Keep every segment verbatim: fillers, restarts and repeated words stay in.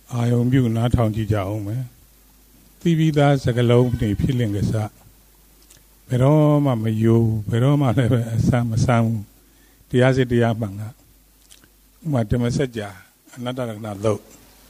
အာယုံပြုနားထောင်ကြည့်ကြအောင်မယ်သိပြီးသားစကလုံးတွေဖြစ်လင့်ကစားဘယ်တော့မှမယိုးဘယ်တော့မှလည်းအဆမ်းမဆမ်းဘူးတရားစစ်တရားမှန်ကဥမာဓမ္မစကြာအနတ္တရကနာလို့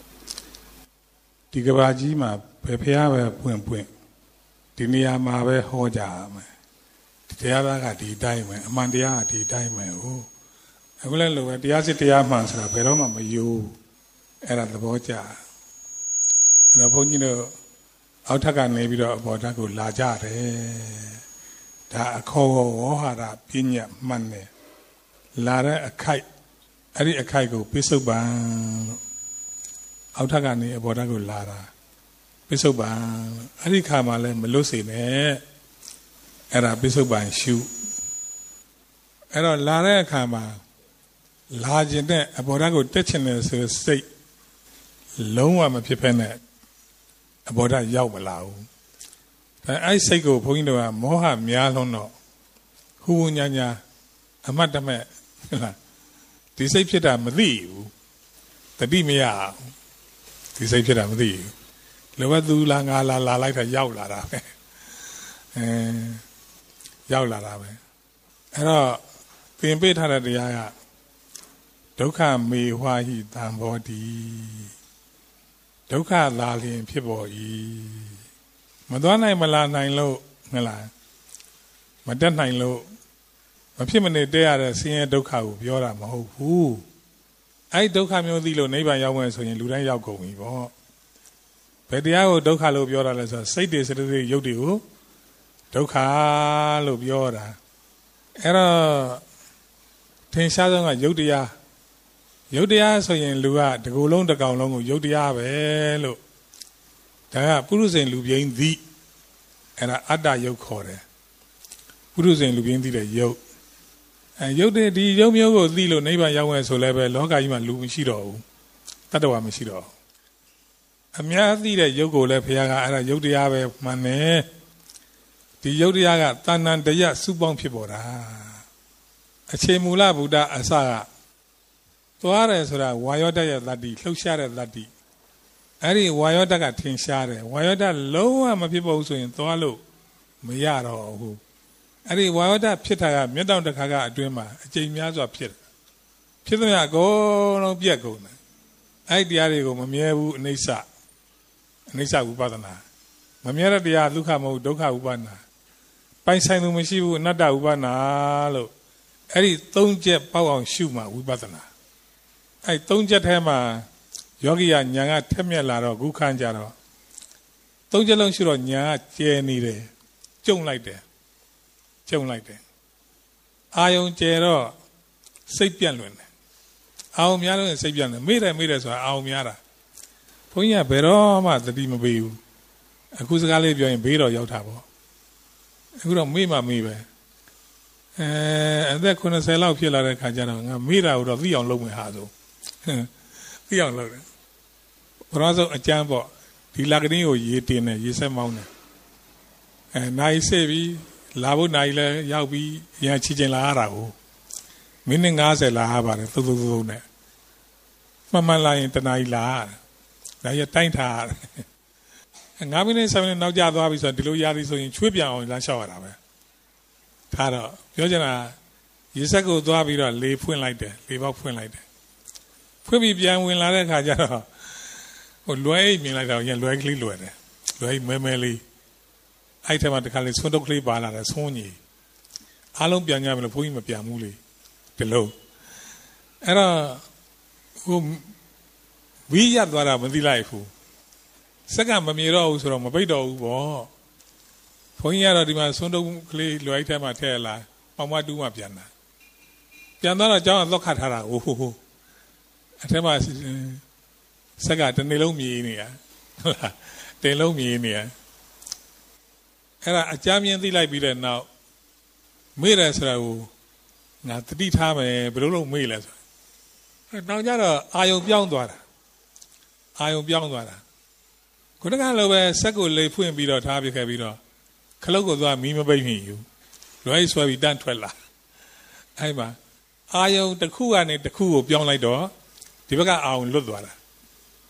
ဒီကဘာကြီးမှာဘယ်ဖះပဲပွင့်ပွင့်ဒီနေရာမှာပဲဟောကြမယ်တရားသားကဒီတိုင်းပဲအမှန်တရားကဒီတိုင်းပဲဟုတ်အခုလည်းလို့ပဲတရားစစ်တရားမှန်ဆိုတာဘယ်တော့မှမယိုးအဲ့ဒါသဘောကျအဲ့တော့ဘုန်းကြီးတို့အောက်ထပ်ကနေပြီးတော့အပေါ်ထပ်ကိုလာကြတယ်ဒါအခေါ်ဝေါဟာရပညာမှန်တယ်လာတဲ့အခိုက်အဲ့ဒီအခိုက်ကိုပိစုပန်လို့အောက်ထပ်ကနေအပေါ်ထပ်ကိုလာတာပိစုပန်အဲ့ဒီခါမှလည်းမလွတ်စေနဲ့အဲ့ဒါပိစုပန်ရှုအဲ့တော့လာတဲ့အခါမှာလာခြင်းတဲ့အပေါ်ထပ်ကိုတက်ချင်တယ်ဆိုစိတ်လုံးဝမဖြစ်ဖက်နဲ့အဘောဓာရောက်မလာဘူးဒါအဲ့စိတ်ကိုဘုန်းကြီးတို့ကမောဟများလုံးတော့ဟူညာညာအမတ်တမဲ့ဟုတ်လားဒီစိတ်ဖြစ်တာမသိဘူးတတိမရဒီစိတ်ဖြစ်တာမသိဘူးလောဘသူလာငါလာလာလိုက်တာရောက်လာတာပဲအဲရောက်လာတာပဲအဲ့တော့သင်ပေးထားတဲ့တရားကဒုက္ခမေဟွာဟိတံဘောတိဒုက္ခလာလျင်ဖြစ်ပေါ်၏မသွားနိုင်မလာနိုင်လို့ငလားမတက်နိုင်လို့မဖြစ်မနေတည့်ရတဲ့ဆင်းရဲဒုက္ခကိုပြောတာမဟုတ်ဘူးအဲ့ဒုက္ခမျိုးသိလို့နိဗ္ဗာန်ရောက်မယ်ဆိုရင်လူတိုင်းရောက်ကုန်ပြီပေါ့ဘယ်တရားကိုဒုက္ခလို့ပြောတာလဲဆိုတော့စိတ်တွေစတဲ့တွေရုပ်တွေကိုဒုက္ခလို့ပြောတာအဲ့တော့ထင်ရှားဆုံးကရုပ်တရားရုပ်တရားဆိုရင်လူကတကူလုံးတစ်ကောင်လုံးကိုရုပ်တရားပဲလို့ဒါကပုရုဇဉ်လူပြင်းသည်အဲ့ဒါအတ္တရုပ်ခေါ်တယ်ပုရုဇဉ်လူပြင်းသည်တဲ့ရုပ်အဲရုပ်တွေဒီရုပ်မျိုးကိုသိလို့နိဗ္ဗာန်ရောက်မယ်ဆိုလည်းပဲလောကကြီးမှာလူမရှိတော့ဘူးတတ္တဝါမရှိတော့အများသိတဲ့ရုပ်ကိုလည်းဘုရားကအဲ့ဒါရုပ်တရားပဲမှန်တယ်ဒီရုပ်တရားကတဏ္ဍန်တရစုပေါင်းဖြစ်ပေါ်တာအခြေမူလဗုဒ္ဓအစကသွားတယ်ဆိုတာဝါယောဓာတ်ရဲ့သတ္တိလှုပ်ရှားတဲ့သတ္တိအဲ့ဒီဝါယောဓာတ်ကထင်ရှားတယ်ဝါယောဓာတ်လုံးဝမဖြစ်ပေါ်ဘူးဆိုရင်သွားလို့မရတော့ဘူးအဲ့ဒီဝါယောဓာတ်ဖြစ်တာကမျက်တောင်တစ်ခါကအတွင်းမှာအကျိန်များစွာဖြစ်တယ်ဖြစ်သမျှအကုန်လုံးပြက်ကုန်တယ်အဲ့ဒီတရားတွေကိုမမြဲဘူးအနိစ္စအနိစ္စဝိပဿနာမမြဲတဲ့တရားဒုက္ခမဟုတ်ဒုက္ခဝိပဿနာပိုင်ဆိုင်သူမရှိဘူးအနတ္တဝိပဿနာလို့အဲ့ဒီသုံးချက်ပေါက်အောင်ရှုမှဝိပဿနာအဲ့သုံးချက်ထဲမှာယောဂီကညာကထက်မြက်လာတော့ခုခံကြတော့သုံးချက်လုံးရှိတော့ညာကကျဲနေတယ်ကျုံလိုက်တယ်ကျုံလိုက်တယ်အာယုံကျဲတော့စိတ်ပြန့်လွင်တယ်အာယုံများလို့စိတ်ပြန့်တယ်မေ့တယ်မေ့တယ်ဆိုတာအာယုံများတာဘုန်းကြီးကဘယ်တော့မှသတိမပေးဘူးအခုစကားလေးပြောရင်ဘေးတော့ရောက်တာပေါ့အခုတော့မေ့မှမေ့ပဲအဲအသက်ခုနှစ်ဆယ်လောက်ဖြစ်လာတဲ့ခါကျတော့ငါမေ့တာကိုတော့သိအောင်လုပ်မယ်ဟာဆိုသိအောင်လုပ်တယ်ဘုရားဆုံးအကျမ်းပေါ့ဒီလက်ကလေးကိုရေတင်တယ်ရေဆက်မောင်းတယ်အဲနိုင်စေပြီးလာဖို့နိုင်လဲရောက်ပြီးရချီချင်လာရတာကိုမိနစ်ငါးဆယ်လာရပါတယ်သုတ်သုတ်သုတ်နဲ့မှန်မှန်လာရင်တနားကြီးလာရတယ်ဒါရတိုင်းထားရတယ်ငါးမိနစ်ဆယ်မိနစ်နောက်ကျသွားပြီဆိုတော့ဒီလိုရသည်ဆိုရင်ချွေးပြန်အောင်လမ်းလျှောက်ရတာပဲထားတော့ပြောချင်တာရေဆက်ကိုသွားပြီးတော့လေဖွင့်လိုက်တယ်လေပေါက်ဖွင့်လိုက်တယ်ဖွင့်ပြီးပြန်ဝင်လာတဲ့ခါကျတော့ဟိုလွယ်အိမ်မြင်လိုက်တော့ရင်လွယ်ကလေးလွယ်တယ်လွယ်မဲမဲလေးအဲ့ထက်မှတခါလေဆွန်းတုတ်ကလေးပါလာတယ်ဆွန်းကြီးအားလုံးပြန်ကြမယ်လို့ဘုန်းကြီးမပြန်ဘူးလေဒီလိုအဲ့တော့ဟိုဝီးရသွားတာမသိလိုက်ဘူးစက်ကမမြေတော့ဘူးဆိုတော့မပိတ်တော့ဘူးပေါ့ဘုန်းကြီးကတော့ဒီမှာဆွန်းတုတ်ကလေးလွယ်အိမ်ထဲမှာထည့်လာပေါင်မတူးမှပြန်လာပြန်သွားတော့ကျောင်းကသော့ခတ်ထားတာဟိုဟိုဟိုအထက်မှာစက်ကတနေ့လုံးမြည်နေရဟုတ်လားတင်လုံးမြည်နေရအဲ့ဒါအကြမ်းမြင်သိလိုက်ပြီးတဲ့နောက်မေ့တယ်ဆိုတာကိုငါတတိထားမယ်ဘယ်လိုလုပ်မေ့လဲဆိုတော့နောက်ကျတော့အာယုံပြောင်းသွားတာအာယုံပြောင်းသွားတာခုနကလိုပဲစက်ကိုလေဖွင့်ပြီးတော့ထားပြခဲ့ပြီးတော့ခလုတ်ကိုသွားမီးမပိတ်မိဘူးလွယ်ဆွဲပြီးတန်းထွက်လာအဲ့မှာအာယုံတစ်ခုကနေတစ်ခုကိုပြောင်းလိုက်တော့ဒီဘက်ကအာယုံလွတ်သွားတာ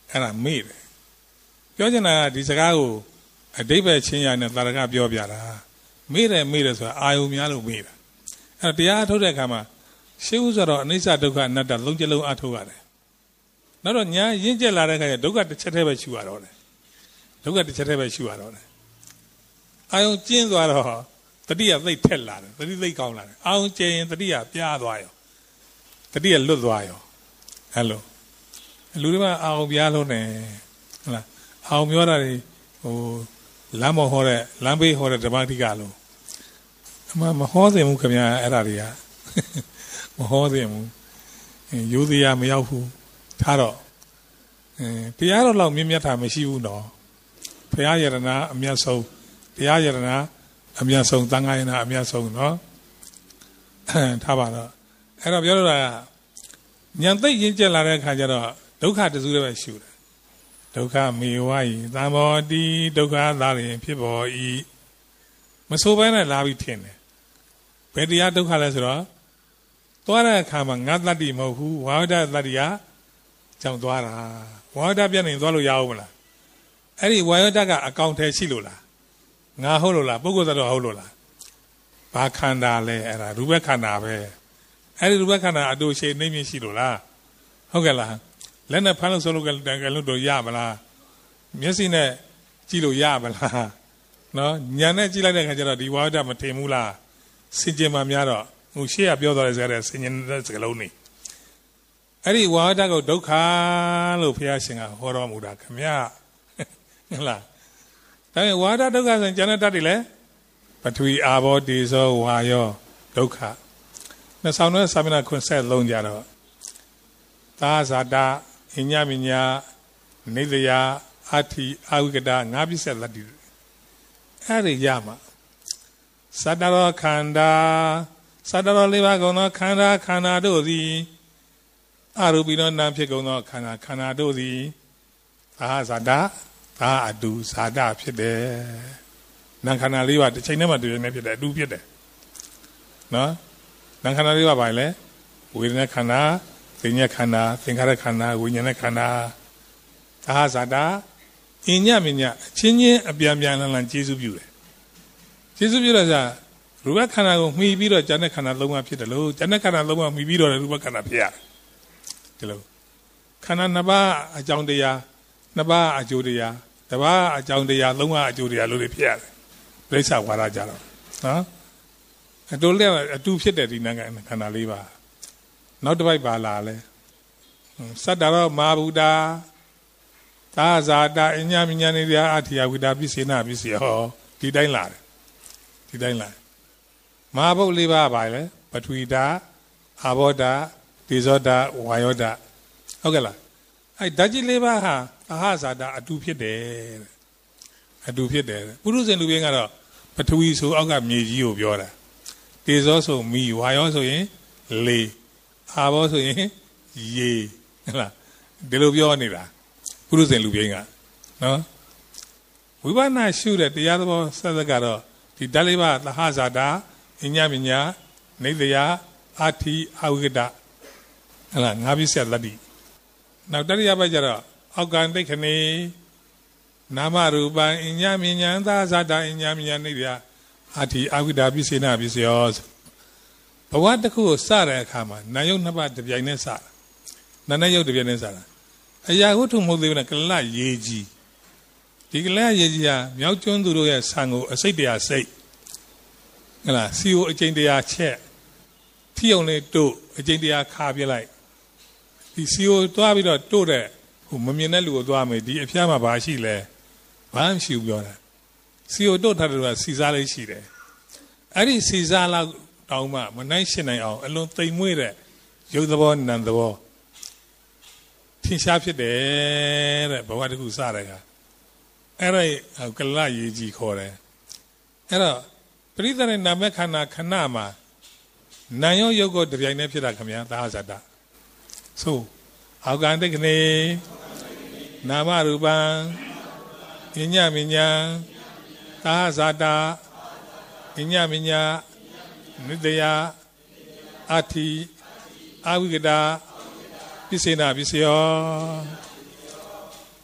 အဲ့ဒါမေ့တယ်ပြောချင်တာကဒီစကားကိုအတိပ္ပယ်ချင်းရနဲ့သာရကပြောပြတာမေ့တယ်မေ့တယ်ဆိုတာအာယုံများလို့မေ့တာအဲ့တော့တရားထုတ်တဲ့အခါမှာရှင်းဥဆိုတော့အနိစ္စဒုက္ခအနတ္တလုံးချက်လုံးအထုတ်ရတယ်နောက်တော့ညာရင့်ကျက်လာတဲ့အခါကျဒုက္ခတစ်ချက်တည်းပဲရှုရတော့တယ်ဒုက္ခတစ်ချက်တည်းပဲရှုရတော့တယ်အာယုံကျင်းသွားတော့တတိယသိပ်ထက်လာတယ်တတိသိပ်ကောင်းလာတယ်အာယုံကျရင်တတိယပြားသွားရောတတိယလွတ်သွားရောအဲ့လိုလူတွေကအာယုံပြားလုံးနေဟုတ်လားအာယုံပြောတာတွေဟိုလမ်းမဟောတဲ့လမ်းဘေးဟောတဲ့ဓမ္မတိကလို့အမှမဟောသင့်ဘူးခင်ဗျာအဲ့ဒါတွေကမဟောသင့်ဘူးရိုးသေးရမရောက်ဘူးထားတော့အဲတရားတော်လောက်မြင့်မြတ်တာမရှိဘူးနော်ဘုရားယရနာအမြတ်ဆုံးတရားယရနာအမြတ်ဆုံးသံဃာယရနာအမြတ်ဆုံးနော်ထားပါတော့အဲ့တော့ပြောလို့တာကဉာဏ်သိရင်ကျက်လာတဲ့အခါကျတော့ဒုက္ခတစုတည်းပဲရှုတယ်ဒုက္ခမေဝဤသံဘောတိဒုက္ခသာလျင်ဖြစ်ပေါ်ဤမဆိုဘဲနဲ့လာပြီးထင်တယ်ဘယ်တရားဒုက္ခလဲဆိုတော့သွားတဲ့အခါမှာငါတတ္တိမဟုတ်ဘူးဝါဝဒတတ္တိကကြောင့်သွားတာဝါဝဒပြနေသွားလို့ရအောင်မလားအဲ့ဒီဝါဝဒကအကောင်ထဲရှိလို့လားငါဟုတ်လို့လားပုဂ္ဂိုလ်သတ္တဝါဟုတ်လို့လားဘာခန္ဓာလဲအဲ့ဒါရူပခန္ဓာပဲအဲ့ဒီရူပခန္ဓာအတူရှိနေမြင့်ရှိလို့လားဟုတ်ကဲ့လားလက်နဲ့ဖမ်းလို့ဆိုလို့ကတန်ကလို့တော့ရမလားမျက်စိနဲ့ကြည့်လို့ရမလားနော်ညာနဲ့ကြည့်လိုက်တဲ့အခါကျတော့ဒီဝါဒမထင်ဘူးလားစင်ကြင်မှများတော့ဟိုရှေ့ကပြောသွားတဲ့စကားတဲ့စင်ကြင်တဲ့စကားလုံးနေအဲ့ဒီဝါဒကိုဒုက္ခလို့ဘုရားရှင်ကဟောတော်မူတာခမရဟုတ်လားဒါပေမဲ့ဝါဒဒုက္ခဆိုရင်ဉာဏ်နဲ့တတ်တယ်လေပထဝီအာဘောတေဇောဝါယောဒုက္ခနှစ်ဆောင်တဲ့သာမဏေခွန်းဆက်လုံးကြတော့သာဇာတာအညမညာနေတရာအထိအာဝိကတာငါးပြည့်ဆက်လက်တည်အဲ့ဒီရမှာသတ္တရောခန္ဓာသတ္တရောလေးပါးကုန်သောခန္ဓာခန္ဓာတို့သည်အရူပိနောနာဖြစ်ကုန်သောခန္ဓာခန္ဓာတို့သည်သာဇာတာသာအတူဇာတာဖြစ်တယ်နာခန္ဓာလေးပါးတစ်ချိန်တည်းမှာတည်နေဖြစ်တယ်အတူဖြစ်တယ်နော်နာခန္ဓာလေးပါးပါလေဝေဒနာခန္ဓာသင်္ညခန္ဓာသင်္ခါရခန္ဓာဝိညာဉ်ခန္ဓာသာဇာတာအညမညအချင်းချင်းအပြန်ပြန်လန်လန်ကျေစုပြုတယ်ကျေစုပြုတော့ရူပခန္ဓာကိုမှီပြီးတော့ဉာဏ်ခန္ဓာသုံးပါးဖြစ်တယ်လို့ဉာဏ်ခန္ဓာသုံးပါးမှီပြီးတော့ရူပခန္ဓာဖြစ်ရတယ်ဒီလိုခန္ဓာနှစ်ပါးအကြောင်းတရားနှစ်ပါးအကျိုးတရားတစ်ပါးအကြောင်းတရားသုံးပါးအကျိုးတရားလို့ဖြစ်ရတယ်ပြိဿဝါဒကြတော့နော်အတူလည်းအတူဖြစ်တဲ့ဒီနာခန္ဓာလေးပါနောက်တစ်ပိုက်ပါလာလဲစတ္တရောမာဘုဒ္ဓသာဇာတာအညမညာနေရာအထိယဝိတာပစ္စေနာပစ္စယောဒီတိုင်းလာတယ်ဒီတိုင်းလာမဟာဘုတ်လေးပါးပါလေပထဝီဓာအာဘောဓာတေဇောဓာဝါယောဓာဟုတ်ကဲ့လားအဲ့ဓာတ်ကြီးလေးပါးဟာအဟဇာတာအတူဖြစ်တယ်အတူဖြစ်တယ်ပုရုဇဉ်လူပြင်းကတော့ပထဝီဆိုအောက်ကမြေကြီးကိုပြောတာတေဇောဆိုမီဝါယောဆိုရင်လေအာဘောဆိုရင်ရေဟုတ်လားဒီလိုပြောနေတာပုရုဇဉ်လူပြင်းကနော်ဝိပဿနာရှုတဲ့တရားသဘောဆက်သက်ကတော့ဒီဓာတ်လေးပါးသဟဇာတာအညမညာနေတရာအာထိအာဝိကတဟုတ်လားငါးပြည့်ဆက်လက်တိနောက်တတိယပတ်ကျတော့အောက်ကံတိတ်ခဏေနာမရူပံအညမညာသဟဇာတာအညမညာနေတရာအာထိအာဝိကတပစ္စေနာပစ္စယောဘဝတစ်ခုကိုစတဲ့အခါမှာနာယုတ်နှစ်ပါးတပြိုင်နဲ့စတာနာနဲ့ယုတ်တပြိုင်နဲ့စတာအရာဝတ္ထုမဟုတ်သေးဘူးနဲ့ကလရေကြီးဒီကလရေကြီးဟာမြောက်ကျွန်းသူတို့ရဲ့ဆံကိုအစိတ်တရားစိတ်ဟဲ့လားစီကိုအကျဉ်တရားချက်ထီအောင်လေးတို့အကျဉ်တရားခါပြလိုက်ဒီစီကိုတွားပြီးတော့တို့တဲ့ဟိုမမြင်တဲ့လူကိုတွားမယ်ဒီအဖျားမှာဘာရှိလဲဘာမှမရှိဘူးပြောတာစီကိုတို့ထားတယ်ကစီစားလေးရှိတယ်အဲ့ဒီစီစားလောက်တောင်းမှမနိုင်ရှင်းနိုင်အောင်အလွန်သိမ်မွေ့တဲ့ရုပ်သဘောနာမ်သဘောထင်ရှားဖြစ်တယ်တဲ့ဘဝတစ်ခုစတဲ့ကအဲ့ဒါကလရေကြီးခေါ်တယ်အဲ့တော့ပရိသတ်ရဲ့နာမခန္ဓာခဏမှာနာယောယုတ်ကိုတပြိုင်တည်းဖြစ်တာခင်ဗျာသာဇာတဆိုအောက်ကံတိတ်ကနေနာမရူပံအညမညာသာဇာတအညမညာနိတယအထိအာဝိကတာပစ္စေနာပစ္စယော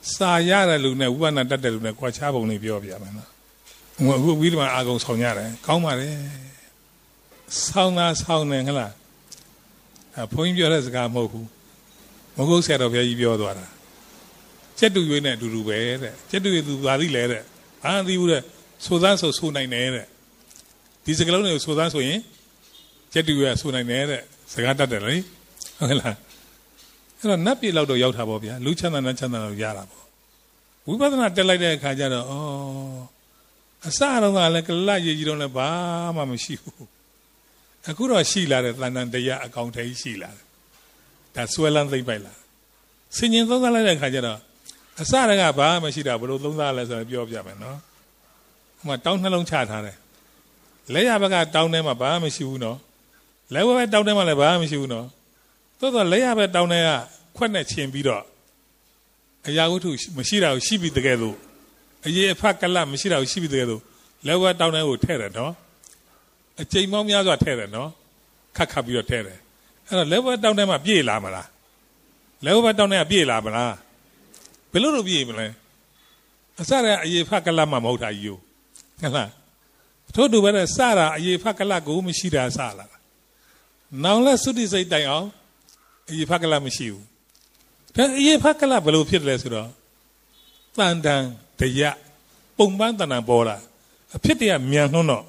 စာရတယ်လူနဲ့ဝိပဿနာတတ်တယ်လူနဲ့ကြွားချပုံလေးပြောပြရမယ်နော်အခုဝိဓမ္မာအာကုံဆောင်ရတယ်ကောင်းပါတယ်ဆောင်းသားဆောင်းတယ်ဟလားအဘုန်းကြီးပြောတဲ့စကားမဟုတ်ဘူးမဟုတ်ဆရာတော်ဘုရားကြီးပြောသွားတာကျက်တူရွေးနဲ့အတူတူပဲတဲ့ကျက်တူရွေးသူသာလိလဲတဲ့အာမသိဘူးတဲ့ဆိုသားဆိုဆိုနိုင်တယ်တဲ့ဒီစကားလုံးတွေကိုဆိုသားဆိုရင်ကျက်တူရွေးကဆိုနိုင်တယ်တဲ့စကားတတ်တယ်လေဟုတ်လားအဲ့တော့နတ်ပြည်လောက်တော့ရောက်တာပေါ့ဗျာလူချမ်းသာနတ်ချမ်းသာတော့ရတာပေါ့ဝိပဿနာတက်လိုက်တဲ့အခါကျတော့ဩအစတော့ကလည်းကလတ်ရည်ကြီးတော့လည်းဘာမှမရှိဘူးအခုတော့ရှိလာတဲ့တဏ္ဍတရားအကောင်ထဲရှိလာတယ်ဒါဆွဲလန်းသိမ့်ပိုက်လာစင်ញင်သုံးသပ်လိုက်တဲ့အခါကျတော့အစတကဘာမှမရှိတာဘယ်လိုသုံးသပ်လဲဆိုတော့ပြောပြမယ်နော်ဟိုမှာတောင်းနှလုံးချထားတယ်လက်ရဘက်ကတောင်းထဲမှာဘာမှမရှိဘူးနော်လက်ဝဲဘက်တောင်းထဲမှာလည်းဘာမှမရှိဘူးနော်သို့တော့လက်ရဘက်တောင်းထဲကခွက်နဲ့ချင်ပြီးတော့အရာဝတ္ထုမရှိတာကိုရှိပြီးတကယ်လို့အရေးအဖတ်ကလမရှိတာကိုရှိပြီးတကယ်လို့လက်ဝဲတောင်းထဲကိုထည့်တယ်နော်အချိန်ပေါင်းများစွာထည့်တယ်နော်ခတ်ခတ်ပြီးတော့ထည့်တယ်အဲ့တော့လက်ဝဲတောင်းထဲမှာပြည့်လာမလားလက်ဝဲတောင်းထဲကပြည့်လာမလားဘယ်လိုလုပ်ပြည့်မလဲအစရအရေးဖတ်ကလမှမဟုတ်တာကြီးကိုဟုတ်လားထို့တူပဲစတာအရေးဖတ်ကလကိုမရှိတာစလာနောင်လဲသုတိစိတ်တိုင်အောင်အရေးဖတ်ကလမရှိဘူးဒါအရေးဖတ်ကလဘယ်လိုဖြစ်လဲဆိုတော့တန်တန်တရားပုံပန်းတန်တန်ပေါ်လာအဖြစ်တည်းကမြန်နှုံးတော့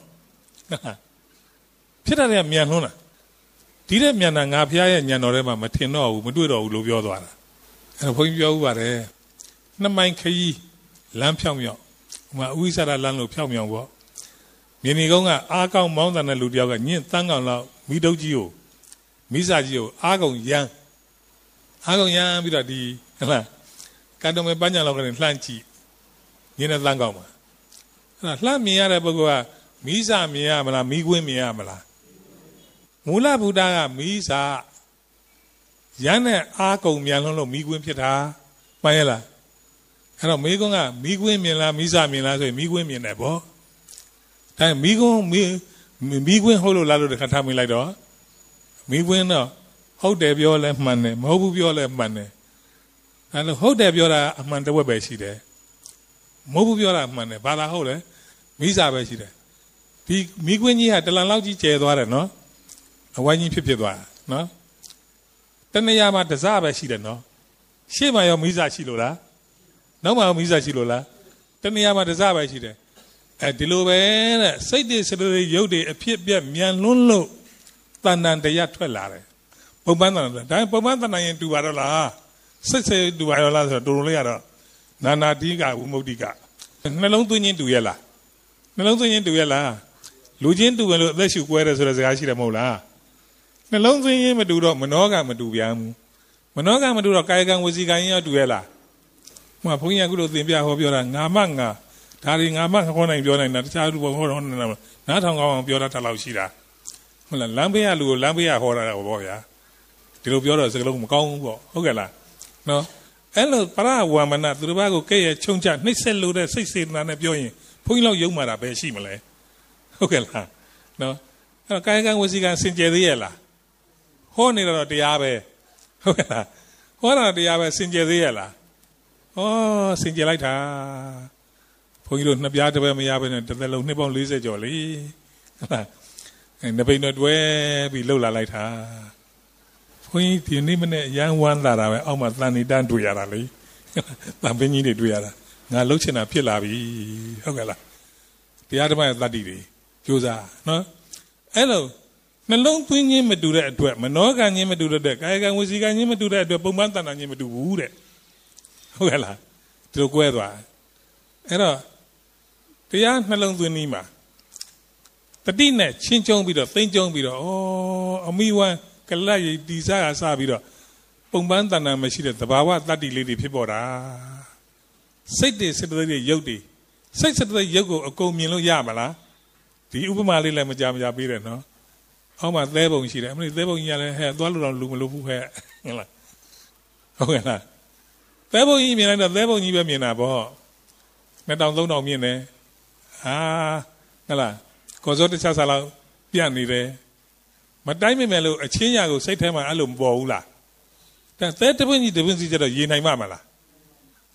ဖြစ်တာတွေကမြန်နှုံးတာဒီတဲ့မြန်တာငါဖျားရဲ့ညံတော်ထဲမှာမထင်တော့ဘူးမတွေ့တော့ဘူးလို့ပြောသွားတာအဲ့တော့ဘုန်းကြီးပြောဥပါတယ်နှစ်မိုင်ခရီးလမ်းဖြောင်းမြောက်ဟိုမှာဥိသရာလမ်းလို့ဖြောင်းမြောက်ပေါ့မြင်းဒီကုန်းကအားကောင်းမောင်းတဲ့လူတယောက်ကညင့်တန်းကောင်လောက်မိတုပ်ကြီးကိုမိစာကြီးကိုအားကုန်ရမ်းအားကုန်ရမ်းပြီးတော့ဒီဟဲ့လားကံတော်မဲ့ပညာလောက်ကနေလှမ်းကြည့်ညင်းတဲ့တန်းကောင်မှာအဲ့ဒါလှမ်းမြင်ရတဲ့ပုဂ္ဂိုလ်ကမိစာမြင်ရမလားမိကွင်းမြင်ရမလားမူလဗုဒ္ဓကမိစာရမ်းနဲ့အားကုန်မြန်လွန်းလို့မိကွင်းဖြစ်တာမှန်ရဲ့လားအဲ့တော့မိကွန်းကမိကွင်းမြင်လားမိစာမြင်လားဆိုရင်မိကွင်းမြင်တယ်ပေါ့ဒါမိကွန်းမိမိကွင်းဟုတ်လို့လားလို့တခါထားမိလိုက်တော့မိကွင်းတော့ဟုတ်တယ်ပြောလဲမှန်တယ်မဟုတ်ဘူးပြောလဲမှန်တယ်အဲ့လိုဟုတ်တယ်ပြောတာအမှန်တဝက်ပဲရှိတယ်မဟုတ်ဘူးပြောတာမှန်တယ်ဘာသာဟုတ်လဲမိစာပဲရှိတယ်ဒီမိကွင်းကြီးကတလန်လောက်ကြီးကျဲသွားတယ်နော်အဝိုင်းကြီးဖြစ်ဖြစ်သွားတာနော်တဏှာမှာတစားပဲရှိတယ်နော်ရှေ့မှာရောမိစာရှိလို့လားနောက်မှာရောမိစာရှိလို့လားတဏှာမှာတစားပဲရှိတယ်အဲဒီလိုပဲတဲ့စိတ်တွေစတွေရုပ်တွေအဖြစ်ပြက်မြန်လွန်းလို့တဏ္ဍန်တရားထွက်လာတယ်ပုံပန်းတဏ္ဍန်ဒါပုံပန်းတဏ္ဍန်ရင်တူပါတော့လားစိတ်စိတ်တူပါရောလားဆိုတော့တူလို့ရတော့နာနာတိကဝိမု ക്തി ကနှလုံးသွင်းခြင်းတူရဲ့လားနှလုံးသွင်းခြင်းတူရဲ့လားလူချင်းတူတယ်လို့အသက်ရှူကွဲတယ်ဆိုတဲ့စကားရှိတယ်မဟုတ်လားနှလုံးသွင်းခြင်းမတူတော့မနောကမတူပြန်ဘူးမနောကမတူတော့ကာယကံဝစီကံရောတူရဲ့လားဟိုဘုန်းကြီးကအခုလိုသင်ပြဟောပြောတာငါမငါဒါတွေငါမခေါ်နိုင်ပြောနိုင်တာတခြားလူဘဟောတော့နားထောင်ကောင်းအောင်ပြောတတ်လောက်ရှိတာဟုတ်လားလမ်းဘေးကလူကိုလမ်းဘေးကဟောတာတော့ပေါ့ဗျာဒီလိုပြောတော့စကားလုံးမကောင်းဘူးပေါ့ဟုတ်ကဲ့လားနော်အဲ့လိုပရဝမနသူတစ်ပါးကိုကဲ့ရဲ့ချုံချနှိမ့်ဆက်လို့တဲ့စိတ်စေတနာနဲ့ပြောရင်ဘုန်းကြီးလောက်ယုံမာတာပဲရှိမလဲဟုတ်ကဲ့လားနော်အဲ့တော့ကာယကံဝစီကံစင်ကြယ်သေးရဲ့လားဟောနေတော့တရားပဲဟုတ်ကဲ့လားဟောတာတရားပဲစင်ကြယ်သေးရဲ့လားဩစင်ကြယ်လိုက်တာဘုန်းကြီးတို့နှစ်ပြားတစ်ပဲမရဘဲနဲ့တစ်သက်လုံးနှစ်ပေါင်း၄၀ကျော်လေဟုတ်လားအဲနှစ်ပိန်တော့တွဲပြီးလှုပ်လာလိုက်တာဘုန်းကြီးဒီနေ့မနေ့ရန်ဝမ်းလာတာပဲအောက်မှာတန်နေတန်းတွေ့ရတာလေတန်ပင်းကြီးတွေတွေ့ရတာငါလှုပ်ချင်တာဖြစ်လာပြီဟုတ်ကဲ့လားတရားဓမ္မရဲ့တတ္တိတွေကြိုးစားနော်အဲ့လိုနှလုံးသွင်းခြင်းမတူတဲ့အတွက်မနောကံခြင်းမတူတဲ့ကာယကံဝစီကံခြင်းမတူတဲ့အတွက်ပုံမှန်တဏ္ဍာခြင်းမတူဘူးတဲ့ဟုတ်ကဲ့လားဒီလိုကွဲသွားအဲ့တော့တရားနှလုံးသွင်းနည်းမှာတတိနဲ့ချင်းကျုံပြီးတော့သိမ့်ကျုံပြီးတော့ဩအမိဝမ်းကလတ်ရည်တီစားကစားပြီးတော့ပုံပန်းတဏ္ဍာမရှိတဲ့သဘာဝတတ္တိလေးတွေဖြစ်ပေါ်တာစိတ်တွေစိတ်တွေရုပ်တွေစိတ်စိတ်တွေရုပ်ကိုအကုန်မြင်လို့ရမလားဒီဥပမာလေးလည်းမကြမကြပေးတယ်နော်အောက်မှာသဲပုံရှိတယ်အမလေးသဲပုံကြီးကလည်းဟဲ့သွားလို့တော့လူမလို့ဘူးဟဲ့ဟုတ်လားဟုတ်ကဲ့လားသဲပုံကြီးမြင်လိုက်တော့သဲပုံကြီးပဲမြင်တာပေါ့နှစ်တောင်သုံးတောင်မြင်တယ်ဟာဟုတ်လားကောစောတခြားစားလောက်ပြတ်နေတယ်မတိုင်းမိမယ်လို့အချင်းညာကိုစိတ်ထဲမှာအဲ့လိုမပေါ်ဘူးလားဒါသဲတပွင့်ကြီးတပွင့်စီကျတော့ရေနိုင်မှာမလား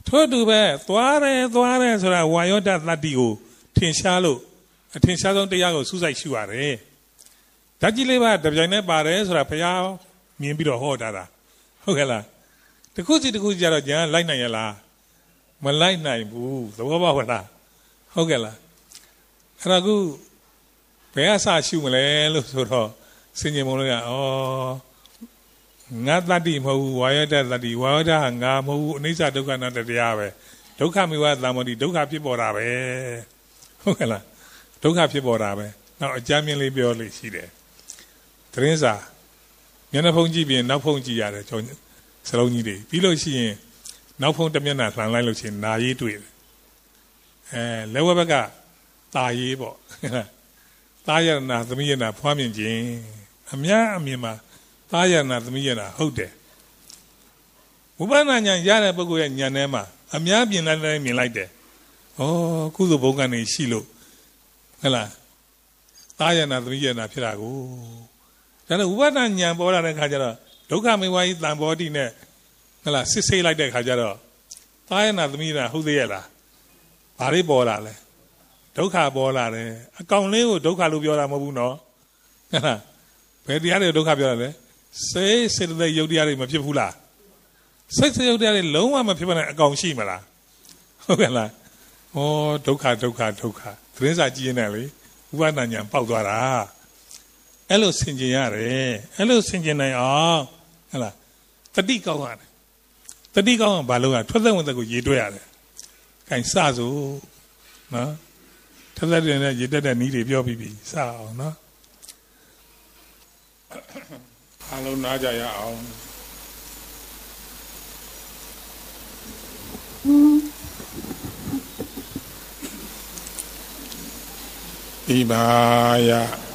ထို့တူပဲသွားတယ်သွားတယ်ဆိုတာဝါယောဒသတ္တိကိုထင်ရှားလို့အထင်ရှားဆုံးတရားကိုစူးစိုက်ရှုရတယ်ဓာတ်ကြီးလေးပါတပြိုင်တည်းပါတယ်ဆိုတာဘုရားမြင်ပြီးတော့ဟောတာဟုတ်ကဲ့လားတခုစီတခုစီကြတော့ညာလိုက်နိုင်ရလားမလိုက်နိုင်ဘူးသဘောပေါက်လားဟုတ်ကဲ့လားအဲ့ဒါကူဘယ်အစရှုမလဲလို့ဆိုတော့စင်ကြင်မုံလို့ကဩငါတတ္တိမဟုတ်ဘူးဝါယောဒတတ္တိဝါယောဒဟာငါမဟုတ်ဘူးအနိစ္စဒုက္ခအနတ္တတရားပဲဒုက္ခမေဝသံမောတိဒုက္ခဖြစ်ပေါ်တာပဲဟုတ်ကဲ့လားဒုက္ခဖြစ်ပေါ်တာပဲနောက်အကြမ်းမြင်လေးပြောလို့ရှိတယ်သတင်းစာမျက်နှာဖုံးကြည့်ပြီးနောက်ဖုံးကြည့်ရတယ်ကျွန်တော်စလုံးကြီးတွေပြီးလို့ရှိရင်နောက်ဖုံးတစ်မျက်နှာလှန်လိုက်လို့ရှိရင်နာရေးတွေ့တယ်အဲလက်ဝဲဘက်ကตาရေးပေါ့ตาရဏသမီးရဏဖွားမြင်ခြင်းအများအမြင်မှာตาရဏသမီးရဏဟုတ်တယ်ဝိပဿနာဉာဏ်ရတဲ့ပုဂ္ဂိုလ်ရဲ့ဉာဏ်ထဲမှာအများမြင်လိုက်တိုင်းမြင်လိုက်တယ်ဩကုသိုလ်ဘုံကနေရှိလို့ဟဲ့လားตาရဏသမီးရဏဖြစ်တာကိုဒါနဲ့ဝိပဿနာဉာဏ်ပေါ်လာတဲ့ခါကျတော့ဒုက္ခမေဝါယိတံဘောတိနဲ့ဟဲ့လားစစ်ဆေးလိုက်တဲ့ခါကျတော့ตาရဏသမီးရဏဟုတ်သေးရဲ့လားဘာတွေပေါ်လာလဲဒုက္ခပေါ်လာတယ်အကောင်လေးကိုဒုက္ခလို့ပြောတာမဟုတ်ဘူးနော်ဟဲ့လားဘယ်တရားတွေဒုက္ခပြောတာလဲစိတ်စေတသိက်ယုတ်တရားတွေမဖြစ်ဘူးလားစိတ်စေယုတ်တရားတွေလုံးဝမဖြစ်ပါနဲ့အကောင်ရှိမလားဟုတ်ကဲ့လားဩဒုက္ခဒုက္ခဒုက္ခသတင်းစာကြည့်နေတယ်လေဥပဒနာညာပေါက်သွားတာအဲ့လိုဆင်ခြင်ရတယ်အဲ့လိုဆင်ခြင်နိုင်အောင်ဟဲ့လားတတိကောင်းရတယ်တတိကောင်းအောင်ဘာလို့ရထွက်သက်ဝင်သက်ကိုရေးတွဲရတယ်ခိုင်စစို့နော်ထက်သက်တဲ့နဲ့ရေတက်တဲ့နီးတွေပြောပြီးပြီစအောင်နော်အားလုံးနားကြရအောင်ဒီပါယ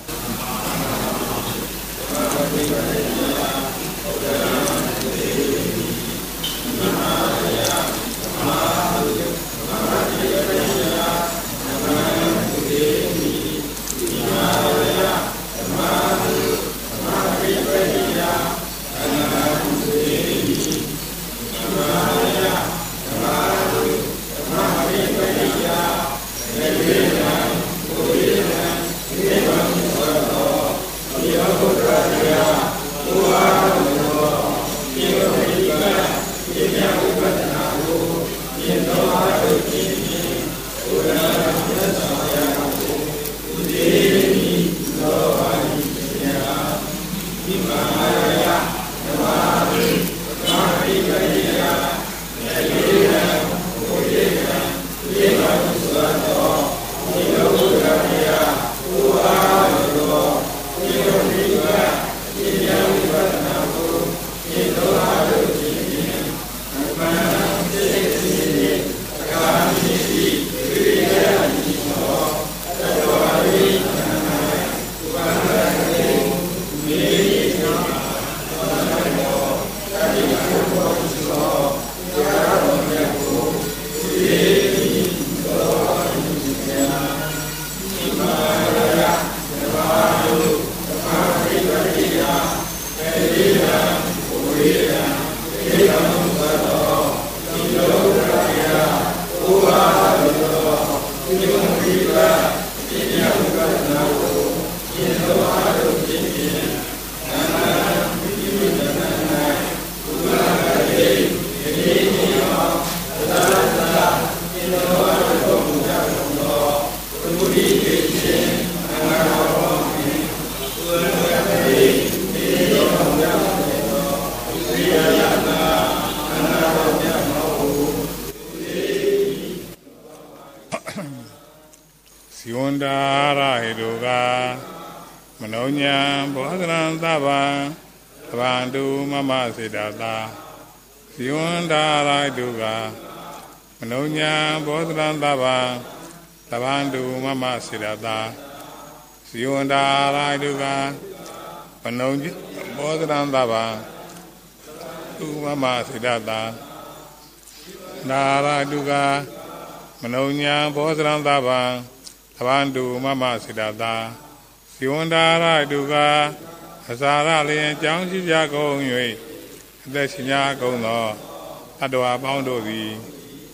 စေတသာဇီဝန္တာရာတုကမနောညာဘောဓရံသဗ္ဗံသဗ္ဗန္တုမမစေတသာဇီဝန္တာရာတုကမနောဘောဓရံသဗ္ဗံသူမမစေတသာနာရာတုကမနောညာဘောဓရံသဗ္ဗံသဗ္ဗန္တုမမစေတသာဇီဝန္တာရာတုကအစာရလျင်ကြောင်းရှိကြကုန်၍အသက်ရှင်ကြကုန်သောတတ္တဝါပေါင်းတို့သည်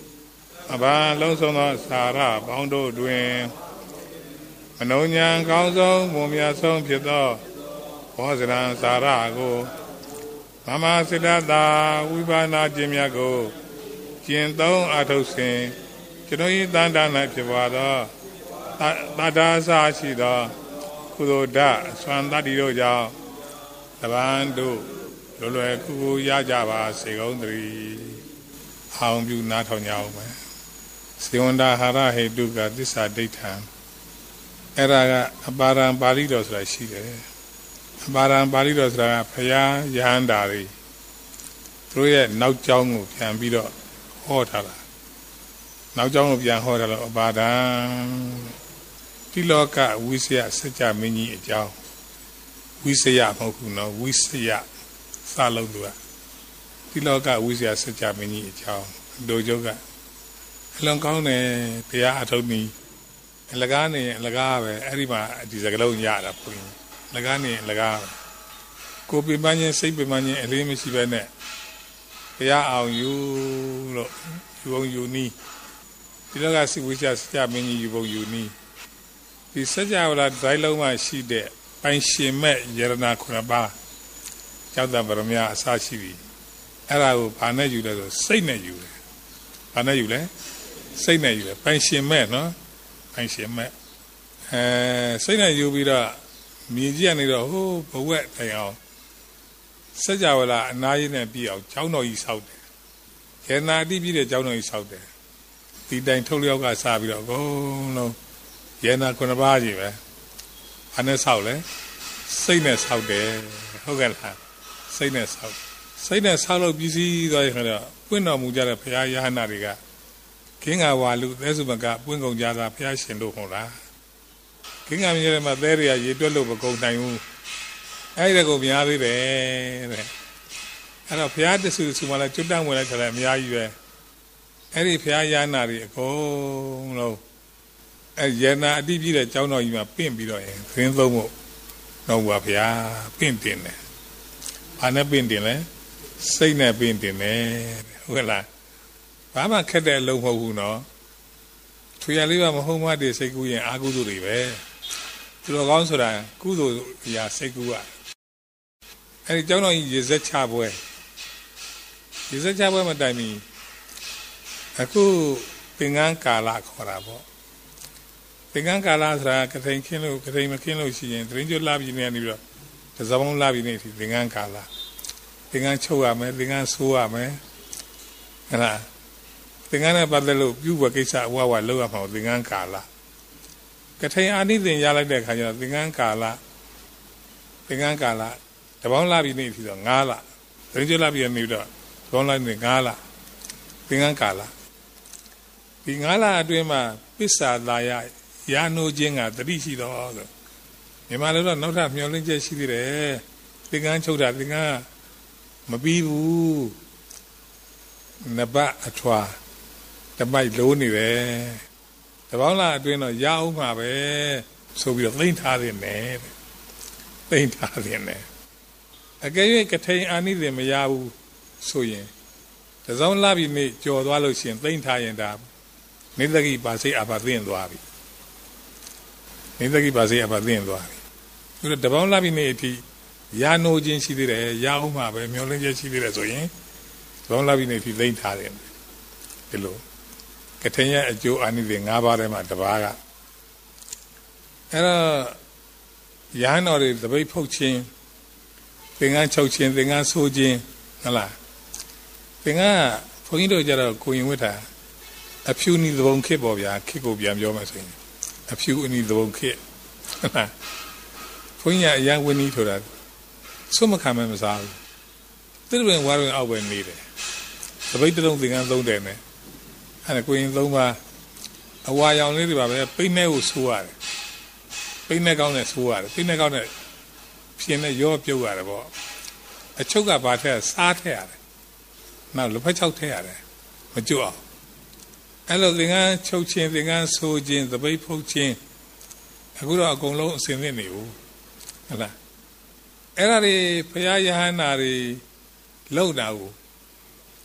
အဘာလုံးစုံသောစာရပေါင်းတို့တွင်မနှုံဉဏ်ကောင်းဆုံးမွန်မြတ်ဆုံးဖြစ်သောဘောဇရံစာရကိုမမစိတ္တသာဝိပါဏခြင်းမြတ်ကိုကျင့်သုံးအထုတ်စဉ်ကျွန်တော်ဤတန်တာ၌ဖြစ်ပွားသောတတ္တာစာရှိသောကုသိုလ်ဓာတ်ဆွမ်းတတ္တိတို့ကြောင့်တပန်တို့လွယ်လွယ်ကူကူရကြပါစေကုန်သတည်းအောင်ပြုနားထောင်ကြအောင်မယ်စေဝန္တာဟာရဟေတုကသစ္စာဒိဋ္ဌံအဲ့ဒါကအပါရံပါဠိတော်ဆိုတာရှိတယ်အပါရံပါဠိတော်ဆိုတာကဘုရားယဟန္တာတွေသူတို့ရဲ့နောက်ကျောင်းကိုပြန်ပြီးတော့ဟောထားတာနောက်ကျောင်းကိုပြန်ဟောထားလို့အပါဒံတိလောကဝိစယစัจ जा မင်းကြီးအကြောင်းဝိစယမဟုတ်ဘူးနော်ဝိစယစလုံးသူကတိလောကဝိစယစัจ जा မင်းကြီးအကြောင်းတို့ကျုပ်ကအလွန်ကောင်းတယ်တရားအထုတ်နည်းအလကားနေအလကားပဲအဲ့ဒီမှာဒီစကလုံးရတာဘုရင်အလကားနေအလကားကိုပြပန်းချင်းစိတ်ပြပန်းချင်းအလေးမရှိပဲနဲ့တရားအောင်ယူလို့ယူအောင်ယူနည်းဒီလောကစိဝိစယစัจ जा မင်းကြီးယူဖို့ယူနည်းဒီစัจ जा ဝဠာဒိုင်းလုံးမှာရှိတဲ့ပိုင်ရှင်မဲ့ယရနာခုနှစ်ပါးကျောက်တံပရမယအစရှိပြီအဲ့ဒါကိုဘာနဲ့ယူလဲဆိုစိတ်နဲ့ယူတယ်ဘာနဲ့ယူလဲစိတ်နဲ့ယူတယ်ပိုင်ရှင်မဲ့နော်ပိုင်ရှင်မဲ့အဲစိတ်နဲ့ယူပြီးတော့မြည်ကြည့်ရနေတော့ဟိုးဘဝက်တိုင်အောင်စัจ जा ဝဠာအနာရင်းနဲ့ပြီးအောင်ကျောင်းတော်ကြီးဆောက်တယ်ခေနာတိပြီးတဲ့ကျောင်းတော်ကြီးဆောက်တယ်ဒီတိုင်ထုတ်လျောက်ကစားပြီးတော့အကုန်လုံးယေနာခုနှစ်ပါးကြီးပဲဘာနဲ့ဆောက်လဲစိတ်နဲ့ဆောက်တယ်ဟုတ်ကဲ့လားစိတ်နဲ့ဆောက်စိတ်နဲ့ဆောက်လို့ပြည်စည်းသွားရင်တော့ပွင့်တော်မူကြတဲ့ဘုရားယဟနာတွေကခင်းကဝါလူသဲစုမကပွင့်ကုန်ကြတာဘုရားရှင်တို့ဟုတ်လားခင်းကမြင်ရမှာသဲတွေကရေတွက်လို့မကုန်နိုင်ဘူးအဲ့ဒီကောင်များသေးတယ်တဲ့အဲ့တော့ဘုရားတဆူဆူမှလည်းကျွတ်တန့်ဝင်လိုက်တယ်အများကြီးပဲအဲ့ဒီဘုရားယဟနာတွေအကုန်လုံးအဲယနာအတိပြည့်တဲ့ကျောင်းတော်ကြီးမှာပင့်ပြီးတော့ရင်ခင်းသုံးဖို့တော့ပါဗျာပင့်တင်တယ်ဘာနဲ့ပင့်တင်လဲစိတ်နဲ့ပင့်တင်တယ်ဟုတ်လားဘာမှခက်တဲ့အလုပ်မဟုတ်ဘူးနော်ထွေရလေးကမဟုတ်မှတည်းစိတ်ကူးရင်အာကုသိုလ်တွေပဲသူတော်ကောင်းဆိုတာကုသိုလ်အရာစိတ်ကူးอ่ะအဲဒီကျောင်းတော်ကြီးရေစက်ချပွဲရေစက်ချပွဲမတိုင်မီအခုသင်္ကန်းကာလခေါ်တာပေါ့သင်္ကန်းကာလဆိုတာကထိန်ခင်းလို့ကထိန်မခင်းလို့ရှိရင်သရင်ကျွတ်လာပြီးနေနေပြီးတော့တစပေါင်းလာပြီးနေဒီသင်္ကန်းကာလသင်္ကန်းချုပ်ရမယ်သင်္ကန်းဆိုးရမယ်ဟဲ့လားသင်္ကန်းနဲ့ပတ်သက်လို့ပြုဝကိစ္စအဝဝလောက်ရမှာသင်္ကန်းကာလကထိန်အာနိသင်ရလိုက်တဲ့အခါကျတော့သင်္ကန်းကာလသင်္ကန်းကာလတပေါင်းလာပြီးနေပြီးတော့၅လသရင်ကျွတ်လာပြီးနေပြီးတော့တပေါင်းလာနေ၅လသင်္ကန်းကာလဒီ၅လအတွင်းမှာပစ္စာသာယရာနိုးခြင်းကတတိရှိတော့ဆိုမြန်မာလိုတော့နောက်ထပ်မျောလင်းချက်ရှိသေးတယ်သင်္ကန်းချုပ်တာသင်္ကန်းမပြီးဘူးနဘအထွာတမိုက်လုံးနေတယ်တပေါင်းလာအတွင်းတော့ရအောင်မှာပဲဆိုပြီးတော့သိမ့်ထားတယ်နဲ့သိမ့်ထားတယ်နဲ့အကယ်၍ကထိန်အာနိသင်မရဘူးဆိုရင်တစောင်းလာပြီးနေကြော်သွားလို့ရှိရင်သိမ့်ထားရင်ဒါနေသကိပါစိတ်အပါသိမ့်သွားပြီနေသကိပါစိတ်အပါသိမ့်သွားပြီသူတို့တပေါင်းလာပြီးနေအထိရာနိုးခြင်းရှိသေးတယ်ရအောင်မှာပဲမျောလင်းချက်ရှိသေးတယ်ဆိုရင်တပေါင်းလာပြီးနေအထိသိမ့်ထားတယ်ဒီလိုကထိန်ရဲ့အကျိုးအာနိသင်၅ပါးထဲမှာတစ်ပါးကအဲ့တော့ရဟန်းတော်တွေတပိတ်ဖုတ်ခြင်းသင်္ကန်းချုပ်ခြင်းသင်္ကန်းဆိုးခြင်းဟုတ်လားသင်္ကန်းဘုန်းကြီးတို့ကြတော့ကိုရင်ဝတ်တာအဖြူနီသဘုံခစ်ပေါ့ဗျာခစ်ကိုပြန်ပြောမှဆိုရင်အဖြူအနီသဘုံခစ်ဟုတ်လားဘုန်းကြီးကအရန်ဝင်းနီးဆိုတာစွတ်မခံမဲမစားဘူးတိရပင်ဝါရင်အောက်ပဲနေတယ်တပိတ်တုံးသင်္ကန်းသုံးတယ်နဲ့အဲ့ဒါကိုရင်သုံးပါအဝါရောင်လေးတွေပါပဲပိတ်နဲ့ကိုဆိုးရတယ်ပိတ်နဲ့ကောင်းနဲ့ဆိုးရတယ်ပိတ်နဲ့ကောင်းနဲ့ဖြင်းနဲ့ရောပြုတ်ရတယ်ပေါ့အချုပ်ကဘာထက်စားထက်ရတယ်နောက်လက်ဖက်ချောက်ထက်ရတယ်မကြွအောင်အဲ့လိုသင်္ကန်းချုပ်ခြင်းသင်္ကန်းဆိုးခြင်းသပိတ်ဖုတ်ခြင်းအခုတော့အကုန်လုံးအစင်သင့်နေဘူးဟုတ်လားအဲ့ဒါတွေဘုရားယဟန္တာတွေလောက်တာကို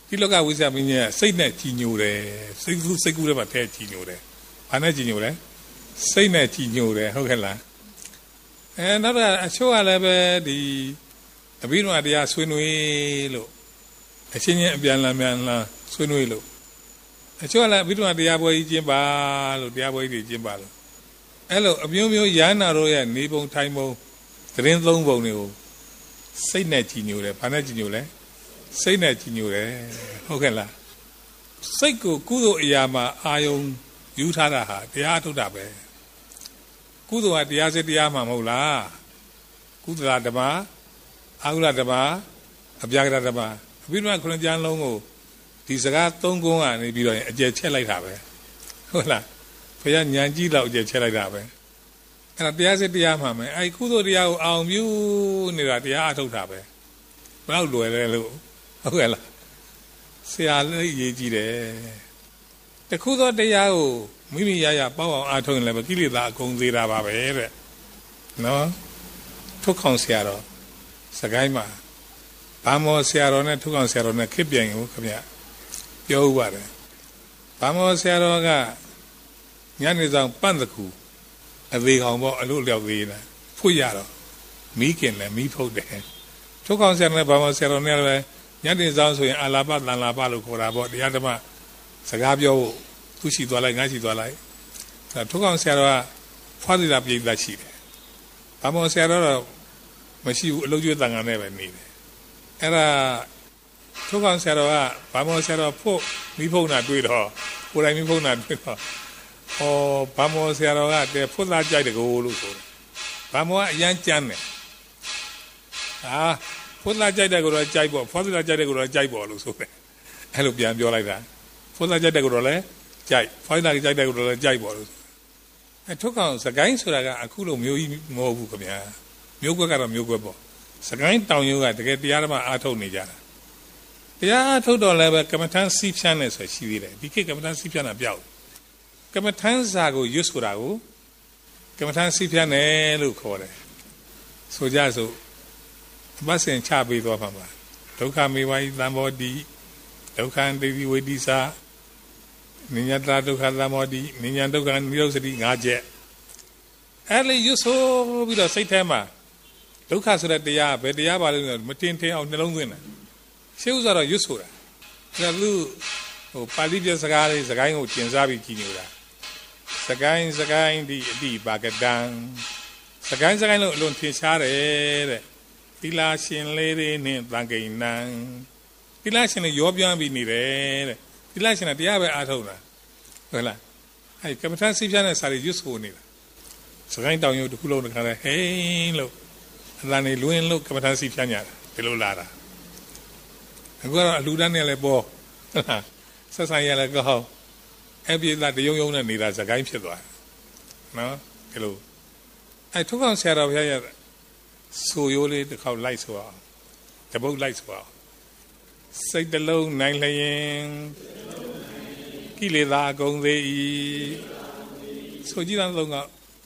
ဒီလောကဝိဇ္ဇာမင်းကြီးကစိတ်နဲ့ကြည်ညိုတယ်စိတ်ကူးစိတ်ကူးထဲမှာထဲကြည်ညိုတယ်ဘာနဲ့ကြည်ညိုလဲစိတ်နဲ့ကြည်ညိုတယ်ဟုတ်ကဲ့လားအဲနောက်တော့အချို့ကလည်းပဲဒီအဘိဓမ္မာတရားဆွေးနွေးလို့အချင်းချင်းအပြန်လာပြန်လာဆွေးနွေးလို့အချို့ကလည်းအဘိဓမ္မာတရားပွဲကြီးကျင်းပါလို့တရားပွဲကြီးကျင်းပါလို့အဲ့လိုအမျိုးမျိုးရဟန္တာတို့ရဲ့နေပုံထိုင်ပုံသတင်းသုံးပုံတွေကိုစိတ်နဲ့ကြည်ညိုတယ်ဘာနဲ့ကြည်ညိုလဲစိတ်နဲ့ကြည်ညိုတယ်ဟုတ်ကဲ့လားစိတ်ကိုကုသိုလ်အရာမှာအာယုံယူထားတာဟာတရားထုတ်တာပဲကုသိုလ်ကတရားစစ်တရားမှမဟုတ်လားကုသလဓမ္မအာဟုလဓမ္မအပြာကရဓမ္မအဘိဓမ္မာခုနှစ်ကျမ်းလုံးကိုဒီစကားသုံးခုကနေပြီးတော့အကျယ်ချက်လိုက်တာပဲဟုတ်လားဘုရားဉာဏ်ကြီးတော့အကျယ်ချက်လိုက်တာပဲအဲ့ဒါတရားစစ်တရားမှမယ်အဲ့ကုသိုလ်တရားကိုအောင်ပြုနေတာတရားအထုတ်တာပဲဘယ်တော့လွယ်လဲလို့ဟုတ်ကဲ့လားဆရာလည်းရေးကြည့်တယ်တခုသောတရားကိုမိမိရရပေါ့အောင်အထုတ်ရင်လည်းကိလေသာအကုန်သေးတာပါပဲတဲ့နော်ထုတ်ခေါင်ဆရာတော်စကိုင်းမှာဘာမောဆရာတော်နဲ့ထုတ်ခေါင်ဆရာတော်နဲ့ခစ်ပြန်ကိုခင်ဗျပြောဥပါတယ်ဘာမောဆရာတော်ကညနေဆောင်ပန့်တကူအသေးကောင်ပေါ့အလို့လျောက်သေးတယ်ဖွရတော့မီးခင်လည်းမီးဖုတ်တယ်ထုတ်ခေါင်ဆရာနဲ့ဘာမောဆရာတော်နဲ့လည်းညနေဆောင်ဆိုရင်အာလာပတန်လာပလို့ခေါ်တာပေါ့တရားဓမ္မစကားပြောဖို့သူရှိသွားလိုက်ငါရှိသွားလိုက်အဲထုတ်ခေါင်ဆရာတော်ကဖွားသီတာပြည်သက်ရှိတယ်ဘာမောဆရာတော်တော့မရှိဘူးအလုပ်ကျွေးတန်ခါနဲ့ပဲနေတယ်အဲ့ဒါထုတ်ခေါင်ဆရာတော်ကဘာမောဆရာတော်ဖို့မိဖုံနာတွေ့တော့ကိုယ်တိုင်မိဖုံနာတွေ့တော့ဟောဘာမောဆရာတော်ကတဲဖွတ်သားကြိုက်တကိုလို့ဆိုတယ်ဘာမောကအရန်ကြမ်းတယ်ဟာဖွတ်သားကြိုက်တဲ့ကိုတော့ကြိုက်ပေါ့ဖွတ်သားကြိုက်တဲ့ကိုတော့ကြိုက်ပေါ့လို့ဆိုတယ်အဲ့လိုပြန်ပြောလိုက်တာဖွတ်သားကြိုက်တဲ့ကိုတော့လည်းကြိုက်ဖွတ်သားကြိုက်တဲ့ကိုတော့လည်းကြိုက်ပေါ့လို့အဲထုတ်ခေါင်စကိုင်းဆိုတာကအခုလိုမျိုးကြီးမဟုတ်ဘူးခင်ဗျာမျိုးကွက်ကတော့မျိုးကွက်ပေါ့စကိုင်းတောင်ရိုးကတကယ်တရားဓမ္မအားထုတ်နေကြတာတရားအားထုတ်တော့လည်းပဲကမ္မထမ်းစီးဖြန်းနေဆိုရှိသေးတယ်ဒီခေတ်ကမ္မထမ်းစီးဖြန်းတာပြောက်ကမ္မထမ်းစာကိုရွတ်ဆိုတာကိုကမ္မထမ်းစီးဖြန်းတယ်လို့ခေါ်တယ်ဆိုကြစို့အပတ်စဉ်ချပေးသွားမှာပါဒုက္ခမေဝါယသံဘောတိဒုက္ခတိဝိတိစာနိညတဒုက္ခသံဘောတိနိညာဒုက္ခနိရောဓစတိ၅ချက်အဲ့လေရွတ်ဆိုပြီးတော့စိတ်ထဲမှာဒုက္ခဆိုတဲ့တရားဘယ်တရားပါလဲမတင်ထင်အောင်နှလုံးသွင်းတယ်ရှေ့ဥစွာတော့ရွတ်ဆိုတာဒါလူဟိုပါဠိပြစကားလေးစကိုင်းကိုကျင်စားပြီးကြည်နေတာစကိုင်းစကိုင်းဒီအတိပါကတံစကိုင်းစကိုင်းလို့အလွန်ထင်ရှားတယ်တဲ့သီလရှင်လေးတွေနဲ့တန်ကိဏံသီလရှင်လေးရောပြန်းပြီးနေတယ်တဲ့သီလရှင်ကတရားပဲအားထုတ်တာဟုတ်လားအဲကမ္မထစိတ်ပြတဲ့စာတွေရွတ်ဆိုနေတာစကိုင်းတောင်ရုပ်တစ်ခုလုံးတခါလဲဟိန်းလို့အလံနေလွင်လို့ကမ္မထစိတ်ပြညာတာဒီလိုလာတာအခုကတော့အလူတန်းနဲ့လည်းပေါ်ဟုတ်လားဆက်ဆံရလည်းကောင်းအပြည့်သားတယုံယုံနဲ့နေတာစကိုင်းဖြစ်သွားနော်ဒီလိုအဲထုတ်ကောင်ဆရာတော်ဘုရားရဲ့ဆိုရိုးလေးတစ်ခေါက်လိုက်ဆိုအောင်တပုတ်လိုက်ဆိုအောင်စိတ်တလုံးနိုင်လျင်ကိလေသာအကုန်သေး၏ဆိုကြည့်တဲ့သုံးက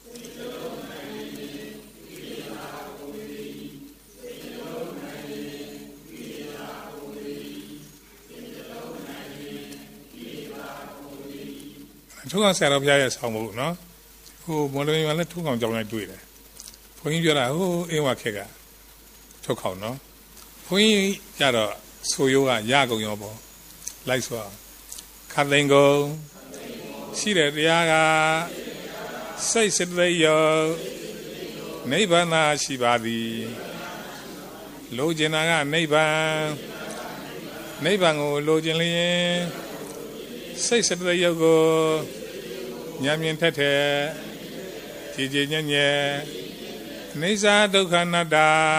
ထုတ်ကောင်ဆရာတော်ဘုရားရဲ့ဆောင်းဖို့နော်ဟိုမော်လမြိုင်မှာလည်းထုတ်ကောင်ကြောင်းလိုက်တွေ့တယ်ဘုန်းကြီးပြောတာဟိုအင်းဝခက်ကထုတ်ကောင်နော်ဘုန်းကြီးကြတော့ဆိုရိုးကရကုန်ရောပေါ့လိုက်ဆိုအောင်ခတ်သိန်ကုန်ရှိတဲ့တရားကစိတ်စတိယောနိဗ္ဗာန်သာရှိပါသည်လိုချင်တာကနိဗ္ဗာန်နိဗ္ဗာန်ကိုလိုချင်လျင်စိတ်စတိယောကိုဉာဏ်မြင်ထက်ထက်ကြည်ကြည်ညံ့ညံ့အိစ္ဆာဒုက္ခအနတ္တ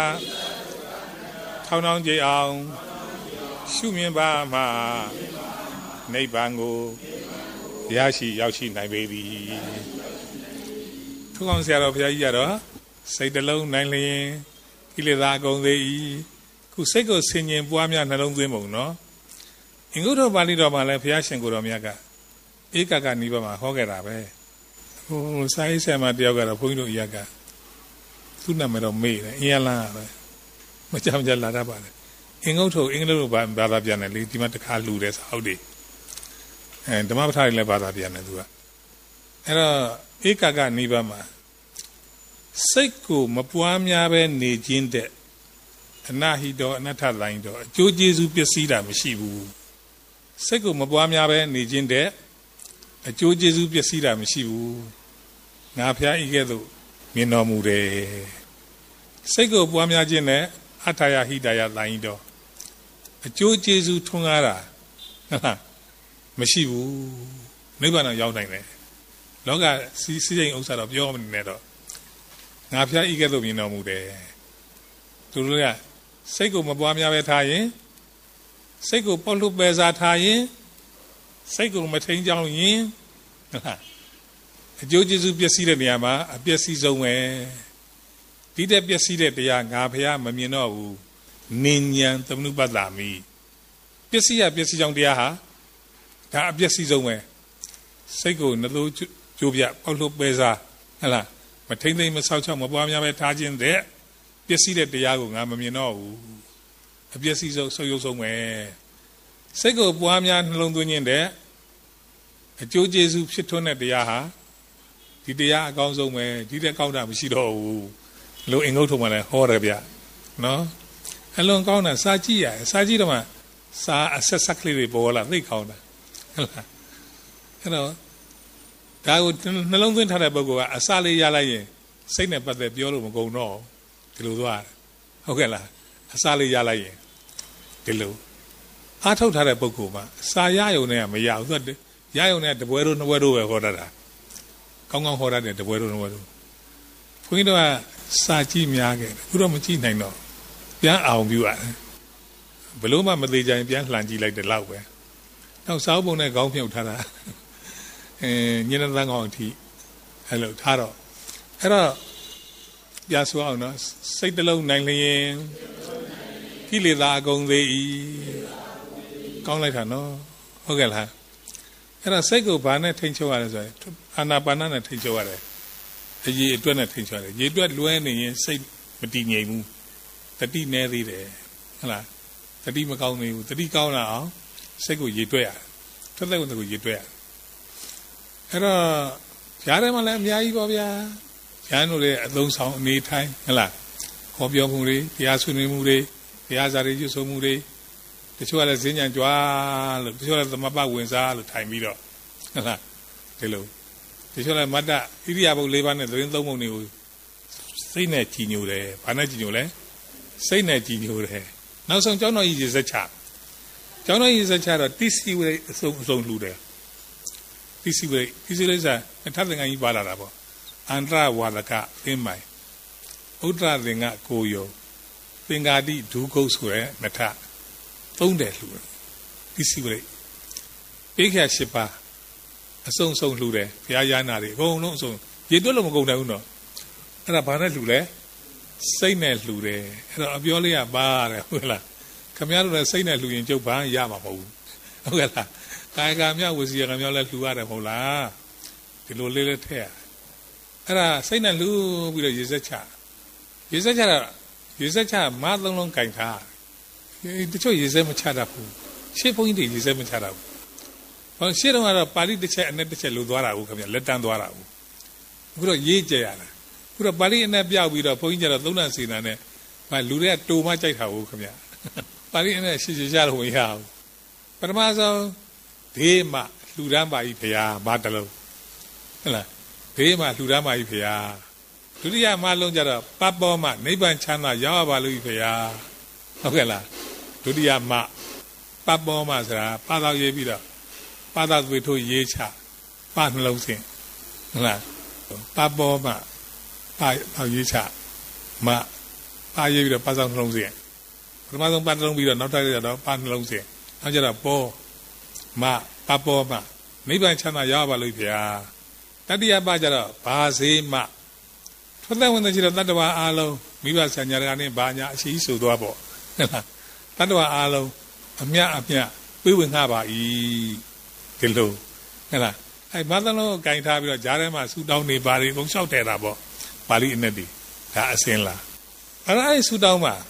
ထောင်းထောင်းကြည်အောင်ရှုမြင်ပါမှနိဗ္ဗာန်ကိုရရှိရောက်ရှိနိုင်ပေသည်ထို့ကောင်ဆရာတော်ဘုရားကြီးကတော့စိတ်တလုံးနိုင်လျင်ကိလေသာအကုန်သေး၏ခုစိတ်ကိုဆင်ញင်ပွားများနှလုံးသွင်းပုံနော်အင်္ဂုတ္တပါဠိတော်မှာလည်းဘုရားရှင်ကိုယ်တော်မြတ်ကဧကကနိဗ္ဗာန်မှာဟောခဲ့တာပဲဟိုစာရေးဆရာမတယောက်ကတော့ဘုန်းကြီးတို့အရကသူ့နာမည်တော့မေ့တယ်အင်းရလန်းပဲမကြမ်းကြလာတတ်ပါလေအင်္ဂုတ္ထုအင်္ဂလိပ်လိုဘာသာပြန်တယ်လေဒီမှာတစ်ခါလှူတယ်စာအုပ်တွေအဲဓမ္မပဋ္ဌာန်းလည်းဘာသာပြန်တယ်သူကအဲ့တော့ဧကကနိဗ္ဗာန်မှာစိတ်ကိုမပွားများပဲနေခြင်းတဲ့အနာဟိတောအနတ္ထလိုင်းတော့အကျိုးကျေးဇူးပျက်စီးတာမရှိဘူးစိတ်ကိုမပွားများပဲနေခြင်းတဲ့အကျိုးကျေးဇူးပျက်စီးတာမရှိဘူးငါဖျားဤကဲ့သို့မြင်တော်မူတယ်စိတ်ကိုပွားများခြင်းနဲ့အထာယဟိတယလိုင်းတော့အကျိုးကျေးဇူးထွန်းကားတာဟုတ်လားမရှိဘူးနိဗ္ဗာန်ကိုရောက်နိုင်တယ်လောကစီးစိမ်ဥစ္စာတော့ပြောမနေနဲ့တော့ငါဖျားဤကဲ့သို့မြင်တော်မူတယ်သူတို့ကစိတ်ကိုမပွားများပဲထားရင်စိတ်ကိုပေါက်လို့ပဲစားထားရင်စိတ်ကိုမထိန်ကြောင်းရင်ဟုတ်လားအကျိုးကျေးဇူးပျက်စီးတဲ့နေရာမှာအပျက်စီးဆုံးပဲဒီတဲ့ပျက်စီးတဲ့တရားငါဖျားမမြင်တော့ဘူးနိညာသမနုပတ္တာမိပျက်စီးရပျက်စီးကြောင်းတရားဟာဒါအပျက်စီးဆုံးပဲစိတ်ကိုနှလို့ကြိုးပြပေါက်လို့ပဲစားဟုတ်လားမထိန်သိမ်းမဆောက်ချောက်မပွားများပဲထားခြင်းတဲ့ပျက်စီးတဲ့တရားကိုငါမမြင်တော့ဘူးအပျက်စီးဆုံးဆုပ်ယုပ်ဆုံးပဲစိတ်ကိုပွားများနှလုံးသွင်းခြင်းတဲ့အကျိုးကျေးဇူးဖြစ်ထွန်းတဲ့တရားဟာဒီတရားအကောင်းဆုံးပဲဒီတဲ့ကောင်းတာမရှိတော့ဘူးလို့အင်္ဂုတ္ထုမှာလည်းဟောတယ်ဗျနော်အလွန်ကောင်းတာစာကြည့်ရတယ်စာကြည့်တော့မှစာအဆက်ဆက်ကလေးတွေပေါ်လာသိကောင်းတာဟုတ်လားအဲ့တော့ဒါကိုနှလုံးသွင်းထားတဲ့ပုဂ္ဂိုလ်ကအစလေးရလိုက်ရင်စိတ်နဲ့ပတ်သက်ပြောလို့မကုန်တော့ဒီလိုသွားဟုတ်ကဲ့လားအစလေးရလိုက်ရင်ဒီလိုအားထုတ်ထားတဲ့ပုဂ္ဂိုလ်မှာစာရယုံနဲ့မရဘူးသူကရယုံနဲ့တပွဲတို့နှစ်ပွဲတို့ပဲဟောတတ်တာကောင်းကောင်းဟောတတ်တယ်တပွဲတို့နှစ်ပွဲတို့ဘုန်းကြီးတို့ကစာကြည့်များခဲ့တယ်အခုတော့မကြည့်နိုင်တော့ပြန်အောင်ပြုရတယ်ဘလို့မှမသေးကြရင်ပြန်လှန်ကြည့်လိုက်တယ်လောက်ပဲနောက်စာအုပ်ပုံနဲ့ခေါင်းဖြုတ်ထားတာအဲညနေသန်းကောင်အထိအဲ့လိုထားတော့အဲ့တော့ပြဆိုအောင်နော်စိတ်တလုံးနိုင်လျင်ကိလေသာအကုန်သေး၏ကောင်းလိုက်တာနော်ဟုတ်ကဲ့လားအဲ့တော့စိတ်ကိုဘာနဲ့ထိန်ချုပ်ရလဲဆိုရင်အာနာပါနနဲ့ထိန်ချုပ်ရတယ်အရေးအတွက်နဲ့ထိန်ချုပ်ရတယ်ရေအတွက်လွဲနေရင်စိတ်မတည်ငြိမ်ဘူးတတိနေသေးတယ်ဟုတ်လားတတိမကောင်းသေးဘူးတတိကောင်းလာအောင်စိတ်ကိုရေတွက်ရတယ်ထွက်တဲ့ဝင်ကိုရေတွက်ရတယ်အဲ့တော့ဈာထဲမှာလည်းအများကြီးပါဗျာဈာတို့လည်းအသုံးဆောင်အနေထိုင်ဟုတ်လားဟောပြောမှုတွေတရားဆွေးနွေးမှုတွေတရားစာတွေကျွတ်ဆိုမှုတွေတချို့ကလည်းဈဉ္ဉံကြွားလို့တချို့ကလည်းသမပဝင်စားလို့ထိုင်ပြီးတော့ဟုတ်လားဒီလိုတချို့လည်းမတ္တဣရိယာပုတ်၄ပါးနဲ့သတင်းသုံးပုံတွေကိုစိတ်နဲ့ကြည်ညိုတယ်ဘာနဲ့ကြည်ညိုလဲစိတ်နဲ့ကြည်ညိုတယ်နောက်ဆုံးကျောင်းတော်ကြီးရေစက်ချကျောင်းတော်ကြီးရေစက်ချတော့တိစီဝိအစုံအစုံလှူတယ်တိစီဝိတိစီဝိစာထပ်သင်္ကန်းကြီးပါလာတာပေါ့အန္တရဝါဒကသင်မိုင်ဥဒ္ဒရသင်္ကကိုယောသင်္ကာတိဒုက္ခဆိုရဲနထသုံးတယ်လှူတယ်တိစီဝိပိခရ၈ပါးအစုံစုံလှူတယ်ဘုရားရဟနာတွေအကုန်လုံးအစုံရေတွက်လို့မကုန်နိုင်ဘူးနော်အဲ့ဒါဘာနဲ့လှူလဲစိတ်နဲ့လှူတယ်အဲ့တော့အပြောလေးကပါတယ်ဟုတ်လားခင်ဗျားတို့လည်းစိတ်နဲ့လှူရင်ကျုပ်ဘာရမှာမဟုတ်ဘူးဟုတ်ကဲ့လားကာယကမြဝစီကမြလည်းလှူရတယ်မဟုတ်လားဒီလိုလေးလေးထည့်ရအဲ့ဒါစိတ်နဲ့လှူပြီးတော့ရေစက်ချရေစက်ချတာရေစက်ချမသုံးလုံးကင်ထားတချို့ရေစက်မချတတ်ဘူးရှေ့ဘုန်းကြီးတွေရေစက်မချတတ်ဘူးဟောရှေ့တော့ကတော့ပါဠိတစ်ချက်အနဲ့တစ်ချက်လှူသွားတာကိုခင်ဗျာလက်တန်းသွားတာကိုအခုတော့ရေးကြရတာခုတော့ပါဠိအနဲ့ပြောက်ပြီးတော့ဘုန်းကြီးကျတော့သုံးလစီနာနဲ့မလူတွေကတူမကြိုက်တာဟုတ်ခင်ဗျပါဠိအနဲ့ရှင်းရှင်းရလို့မရဘူးပထမဆုံးဘေးမှာလှူဒန်းပါကြီးဖရာမတလုံးဟုတ်လားဘေးမှာလှူဒန်းပါကြီးဖရာဒုတိယမလုံးကျတော့ပပ္ပောမှာနိဗ္ဗာန်ချမ်းသာရောက်ပါလို့ဖရာဟုတ်ကဲ့လားဒုတိယမပပ္ပောမှာဆိုတာပါတော်ရေးပြီးတော့ပါတော်သွေထိုးရေးချပါနှလုံးစင်ဟုတ်လားပပ္ပောမှာပါပါရေးချမပါရေးပြီးတော့ပါဆောင်နှလုံးစင်ပထမဆုံးပါနှလုံးပြီးတော့နောက်ထပ်ကျတော့ပါနှလုံးစင်နောက်ကျတော့ပေါ်မပပ္ပောမှာနိဗ္ဗာန်ချမ်းသာရောက်ပါလို့ဖရာတတိယပါကျတော့ဘာစေမထွက်တဲ့ဝင်တဲ့ရှိတော့တတ္တဝါအားလုံးမိဘဆံညာတကနေဘာညာအရှိဆိုသွားပေါ့ဟုတ်လားတတ္တဝါအားလုံးအမြအမြပြေးဝင်ငှပါ၏ဒီလိုဟုတ်လားအဲမသလုံးကိုကင်ထားပြီးတော့ဂျားထဲမှာဆူတောင်းနေပါလေအကုန်လျှောက်တယ်တာပေါ့ပါဠိအနဲ့ဒီဒါအစင်းလားအဲ့ဒါအဲဆူတောင်းမှာ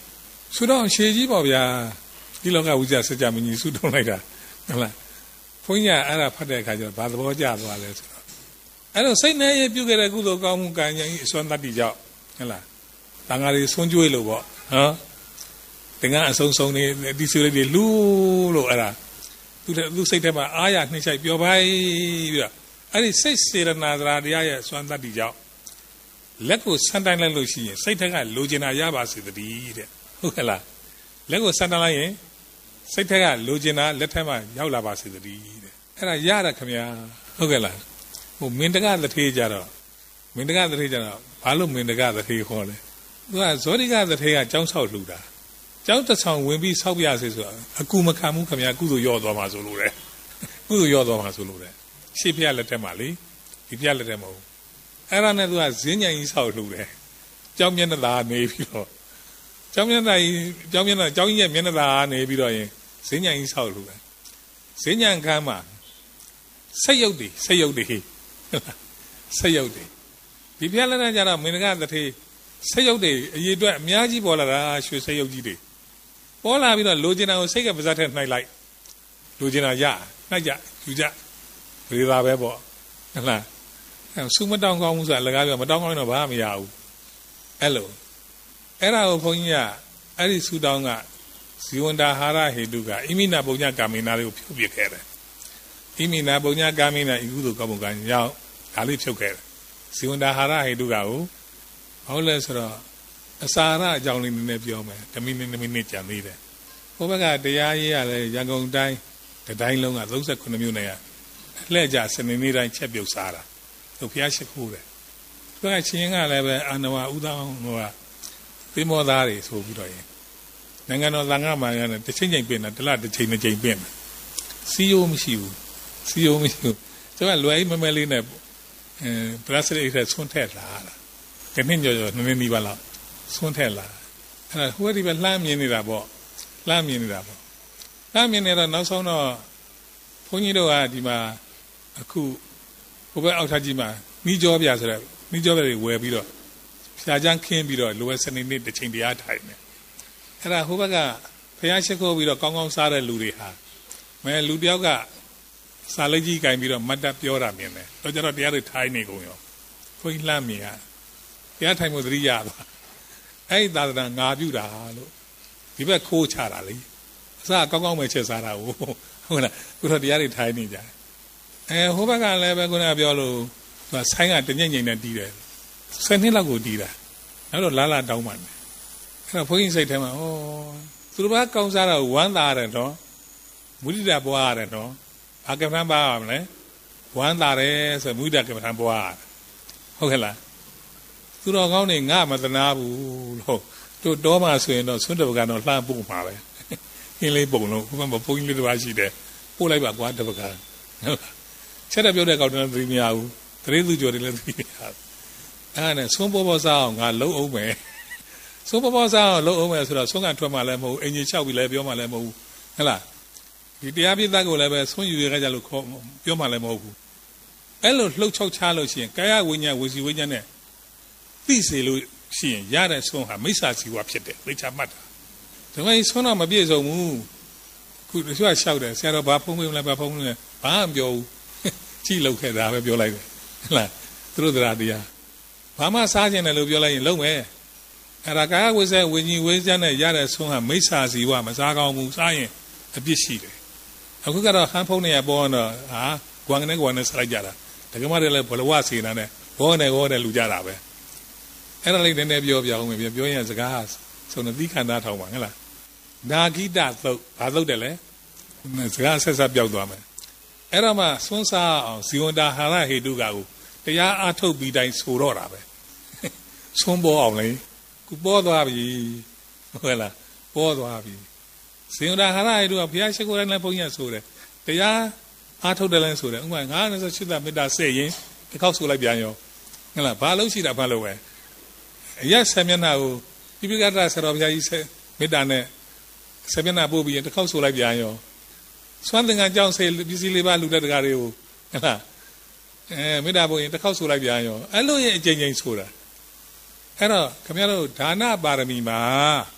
ဆုတောင်းရှေ့ကြီးပေါ့ဗျာဒီလောကဝိဇ္ဇာစကြမကြီးဆုတောင်းလိုက်တာဟုတ်လားဘုန်းကြီးကအဲ့ဒါဖတ်တဲ့အခါကျတော့ဘာသဘောကျသွားလဲဆိုတော့အဲ့တော့စိတ်နဲ့ရပြုခဲ့တဲ့ကုသိုလ်ကောင်းမှုကံဉာဏ်ကြီးအစွမ်းတတ္တိကြောင့်ဟုတ်လားတန်ဃာတွေဆွံ့ကြွေးလို့ပေါ့ဟောတင်ကအဆုံးဆုံးနေဒီဆိုလေးတွေလူလို့အဲ့ဒါသူသူစိတ်ထဲမှာအားရနှိမ့်ဆိုင်ပျော်ပါပြီးတော့အဲ့ဒီစိတ်စေရနာသရာတရားရဲ့စွမ်းတတ္တိကြောင့်လက်ကိုဆန်းတိုင်းလိုက်လို့ရှိရင်စိတ်ထက်ကလိုချင်တာရပါစေတည်းတဲ့ဟုတ်ကဲ့လားလက်ကိုဆန်းတိုင်းလိုက်ရင်စိတ်ထက်ကလိုချင်တာလက်ထက်မှာရောက်လာပါစေတည်းတဲ့အဲ့ဒါရတာခင်ဗျာဟုတ်ကဲ့လားဟိုမင်းတကသထေးကြတော့မင်းတကသထေးကြတော့ဘာလို့မင်းတကသထေးခေါ်လဲသူကဇောတိကသထေးကကြောင်းဆောက်လှူတာကျောင်းတစ်ဆောင်ဝင်ပြီးဆောက်ပြရစေဆိုတာအကူမခံမှုခင်ဗျာကုသိုလ်ရော့သွားမှာဆိုလို့တဲ့ကုသိုလ်ရော့သွားမှာဆိုလို့တဲ့ရှေ့ဖျက်လက်ထက်မှာလေဒီဖျက်လက်ထက်မဟုတ်အဲ့ဒါနဲ့သူကဇင်းညံကြီးဆောက်လှူတယ်ကျောင်းမျက်နှာသာနေပြီးတော့ကျောင်းမျက်နှာကြီးကျောင်းမျက်နှာကျောင်းကြီးရဲ့မျက်နှာသာနေပြီးတော့ရင်ဇင်းညံကြီးဆောက်လှူတယ်ဇင်းညံခမ်းမှာဆက်ရုပ်တွေဆက်ရုပ်တွေဆက်ရုပ်တွေဒီဖျက်လက်နဲ့ကြတော့မင်းကတထေးဆက်ရုပ်တွေအရေးအတွက်အများကြီးပေါ်လာတာရွှေဆက်ရုပ်ကြီးတွေပေါ်လာပြီးတော့လိုချင်တာကိုစိတ်ကပါးစပ်ထက်နှိုက်လိုက်လိုချင်တာရနှိုက်ကြယူကြဒီသာပဲပေါ့ဟုတ်လားဆူမတောင်းကောင်းမှုဆိုတာလကားပြောမတောင်းကောင်းတော့ဘာမှမရဘူးအဲ့လိုအဲ့ဒါကိုဘုန်းကြီးကအဲ့ဒီဆူတောင်းကဇီဝန္တာဟာရဟေတုကအိမိနာပုံညကာမိနာတွေကိုဖြုတ်ပစ်ခဲ့တယ်အိမိနာပုံညကာမိနာဤကုသိုလ်ကောင်းမှုကကြောင့်ဒါလေးဖြုတ်ခဲ့တယ်ဇီဝန္တာဟာရဟေတုကကိုဟုတ်လဲဆိုတော့အစာရအကြောင်းလေးနည်းနည်းပြောမယ်တမိနစ်မိနစ်ကြာသေးတယ်ဘုဘကတရားရေးရလဲရန်ကုန်တိုင်းတိုင်းလုံးကသုံးဆယ့်ခုနှစ်မြို့နယ်ကလှည့်ကြစနေနေ့တိုင်းချက်ပြုတ်စားတာသူဖျားရှိခိုးတယ်သူကချင်းကလည်းပဲအာနဝဥဒောင်းဟိုကသိမောသားတွေဆိုပြီးတော့ရင်နိုင်ငံတော်သံဃာမှာရတဲ့တစ်ချိန်ချိန်ပြင်တာတလတစ်ချိန်တစ်ချိန်ပြင်တာစီယိုမရှိဘူးစီယိုမရှိဘူးသူကလွယ်မမဲလေးနဲ့အဲပလတ်စတစ်ထဲဆွန်းထက်လာတာတနည်းကြော်ကြော်နည်းနည်းနီးပါလောက်ဆွန်းထက်လာအဲ့ဒါဟိုကဒီပဲလှမ်းမြင်နေတာပေါ့လှမ်းမြင်နေတာပေါ့လှမ်းမြင်နေတော့နောက်ဆုံးတော့ဘုန်းကြီးတို့ကဒီမှာအခုဟိုဘက်အောက်ထပ်ကြီးမှာမိကြောပြဆိုတော့မိကြောပြတွေဝယ်ပြီးတော့ဖြာချမ်းခင်းပြီးတော့လိုဝဲစနေနေ့တစ်ချိန်တရားထိုင်တယ်အဲ့ဒါဟိုဘက်ကဖျားရှိခိုးပြီးတော့ကောင်းကောင်းစားတဲ့လူတွေဟာမဲလူတယောက်ကစာလိပ်ကြီးကင်ပြီးတော့မတ်တပ်ပြောတာမြင်တယ်တော့ကျတော့တရားတွေထိုင်နေကုန်ရောဘုန်းကြီးလှမ်းမြင်ရတရားထိုင်မှုသတိရသွားအဲ့ဒီသာသနာငါပြုတာလို့ဒီဘက်ခိုးချတာလေအစားကောင်းကောင်းပဲချက်စားတာဟုတ်လားခုတော့တရားတွေထိုင်နေကြအဲဟိုဘက်ကလည်းပဲခုနကပြောလို့သူကဆိုင်းကတညိမ့်ငိမ့်နဲ့တီးတယ်ဆယ်နှစ်လောက်ကိုတီးတာနောက်တော့လာလာတောင်းပါမယ်အဲ့တော့ဘုန်းကြီးစိတ်ထဲမှာဩသူတို့ဘာကောင်းစားတော့ဝမ်းသာတယ်နော်မုဒိတာပွားရတယ်နော်ဘာကမ္ဘာပါမလဲဝမ်းသာတယ်ဆိုမုဒိတာကမ္ဘာပွားဟုတ်ကဲ့လားသူတော်ကောင်းတွေငါမသနာဘူးလို့တို့တောမှာဆိုရင်တော့ဆွန်းတပကတော့လှမ်းပို့မှာပဲအင်းလေးပုံလို့ဘုမဘုန်းကြီးလေးတစ်ပါးရှိတယ်ပို့လိုက်ပါကွာတပကဟုတ်လားချက်တဲ့ပြောတဲ့ကောက်တယ်လည်းသိမရဘူးတရေသူကြော်တယ်လည်းသိမရဘူးအဲ့ဒါနဲ့ဆွန်းပေါ်ပေါ်စားအောင်ငါလုံးအောင်မယ်ဆွန်းပေါ်ပေါ်စားအောင်လုံးအောင်မယ်ဆိုတော့ဆွန်းကထွက်မှလည်းမဟုတ်အင်ဂျင်လျှောက်ပြီးလည်းပြောမှလည်းမဟုတ်ဘူးဟုတ်လားဒီတရားပြည့်သားကိုလည်းပဲဆွန်းယူရကြလို့ခေါ်ပြောမှလည်းမဟုတ်ဘူးအဲ့လိုလှုပ်ချောက်ချလို့ရှိရင်ကာယဝိညာဉ်ဝစီဝိညာဉ်နဲ့သိစေလို့ရှိရင်ရတဲ့ဆွန်းဟာမိစ္ဆာစီဝါဖြစ်တယ်သိချမှတ်တာဒါမှမဟုတ်ဆွန်းတော့မပြည့်စုံဘူးခုတချို့ကလျှောက်တယ်ဆရာတော်ဘာဖုံးမလဲဘာဖုံးမလဲဘာမှမပြောဘူးကြည့်လောက်ခဲ့တာပဲပြောလိုက်တယ်ဟုတ်လားသူတို့တရားတရားဘာမှစားခြင်းတယ်လို့ပြောလိုက်ရင်လုံးမယ်အဲ့ဒါကာယဝိဇ္ဇဝိညာဉ်ဝိဇ္ဇနဲ့ရတဲ့ဆွန်းဟာမိစ္ဆာစီဝါမစားကောင်းဘူးစားရင်အပြစ်ရှိတယ်အခုကတော့ဟန်ဖုံးနေရပေါ်တော့ဟာကွန်ကနေကွန်နဲ့ဆက်လိုက်ကြတာတကယ်မှလည်းဘလဝစေနာနဲ့ဘောနဲ့ဘောနဲ့လူကြတာပဲအဲ့ဒါလေးနည်းနည်းပြောပြအောင်မယ်ပြောရင်စကားဆုံးသီးခန္ဓာထောင်ပါဟဲ့လားနာဂိတသုတ်ဘာသုတ်တယ်လဲစကားဆက်ဆက်ပြောက်သွားမယ်အဲ့တော့မှဆွန်းစားအောင်ဇီဝန္တာဟာရဟေတုကကိုတရားအားထုတ်ပြီးတိုင်းဆိုတော့တာပဲဆွန်းပေါ်အောင်လေခုပေါ်သွားပြီဟုတ်လားပေါ်သွားပြီဇီဝန္တာဟာရဟေတုကဘုရားရှိခိုးတိုင်းလည်းဘုန်းကြီးဆိုတယ်တရားအားထုတ်တယ်လည်းဆိုတယ်ဥပမာငါးဆယ်မေတ္တာစေ့ရင်တစ်ခေါက်ဆိုလိုက်ပြန်ရောဟုတ်လားဘာလို့ရှိတာဘာလို့ပဲအရက်ဆယ်မျက်နှာကိုပြပိကတဆရာတော်ဘုရားကြီးမေတ္တာနဲ့ဆယ်မျက်နှာပို့ပြီးရင်တစ်ခေါက်ဆိုလိုက်ပြန်ရောစွမ်းသင်္ကန်းကြောင့်စေပစ္စည်းလေးပါလူတဲ့တကားတွေကိုဟုတ်လားအဲမေတ္တာပို့ရင်တစ်ခေါက်ဆိုလိုက်ပြန်ရောအဲ့လိုရဲ့အကျဉ်းချင်းဆိုတာအဲ့တော့ခင်ဗျားတို့ဒါနပါရမီမှာ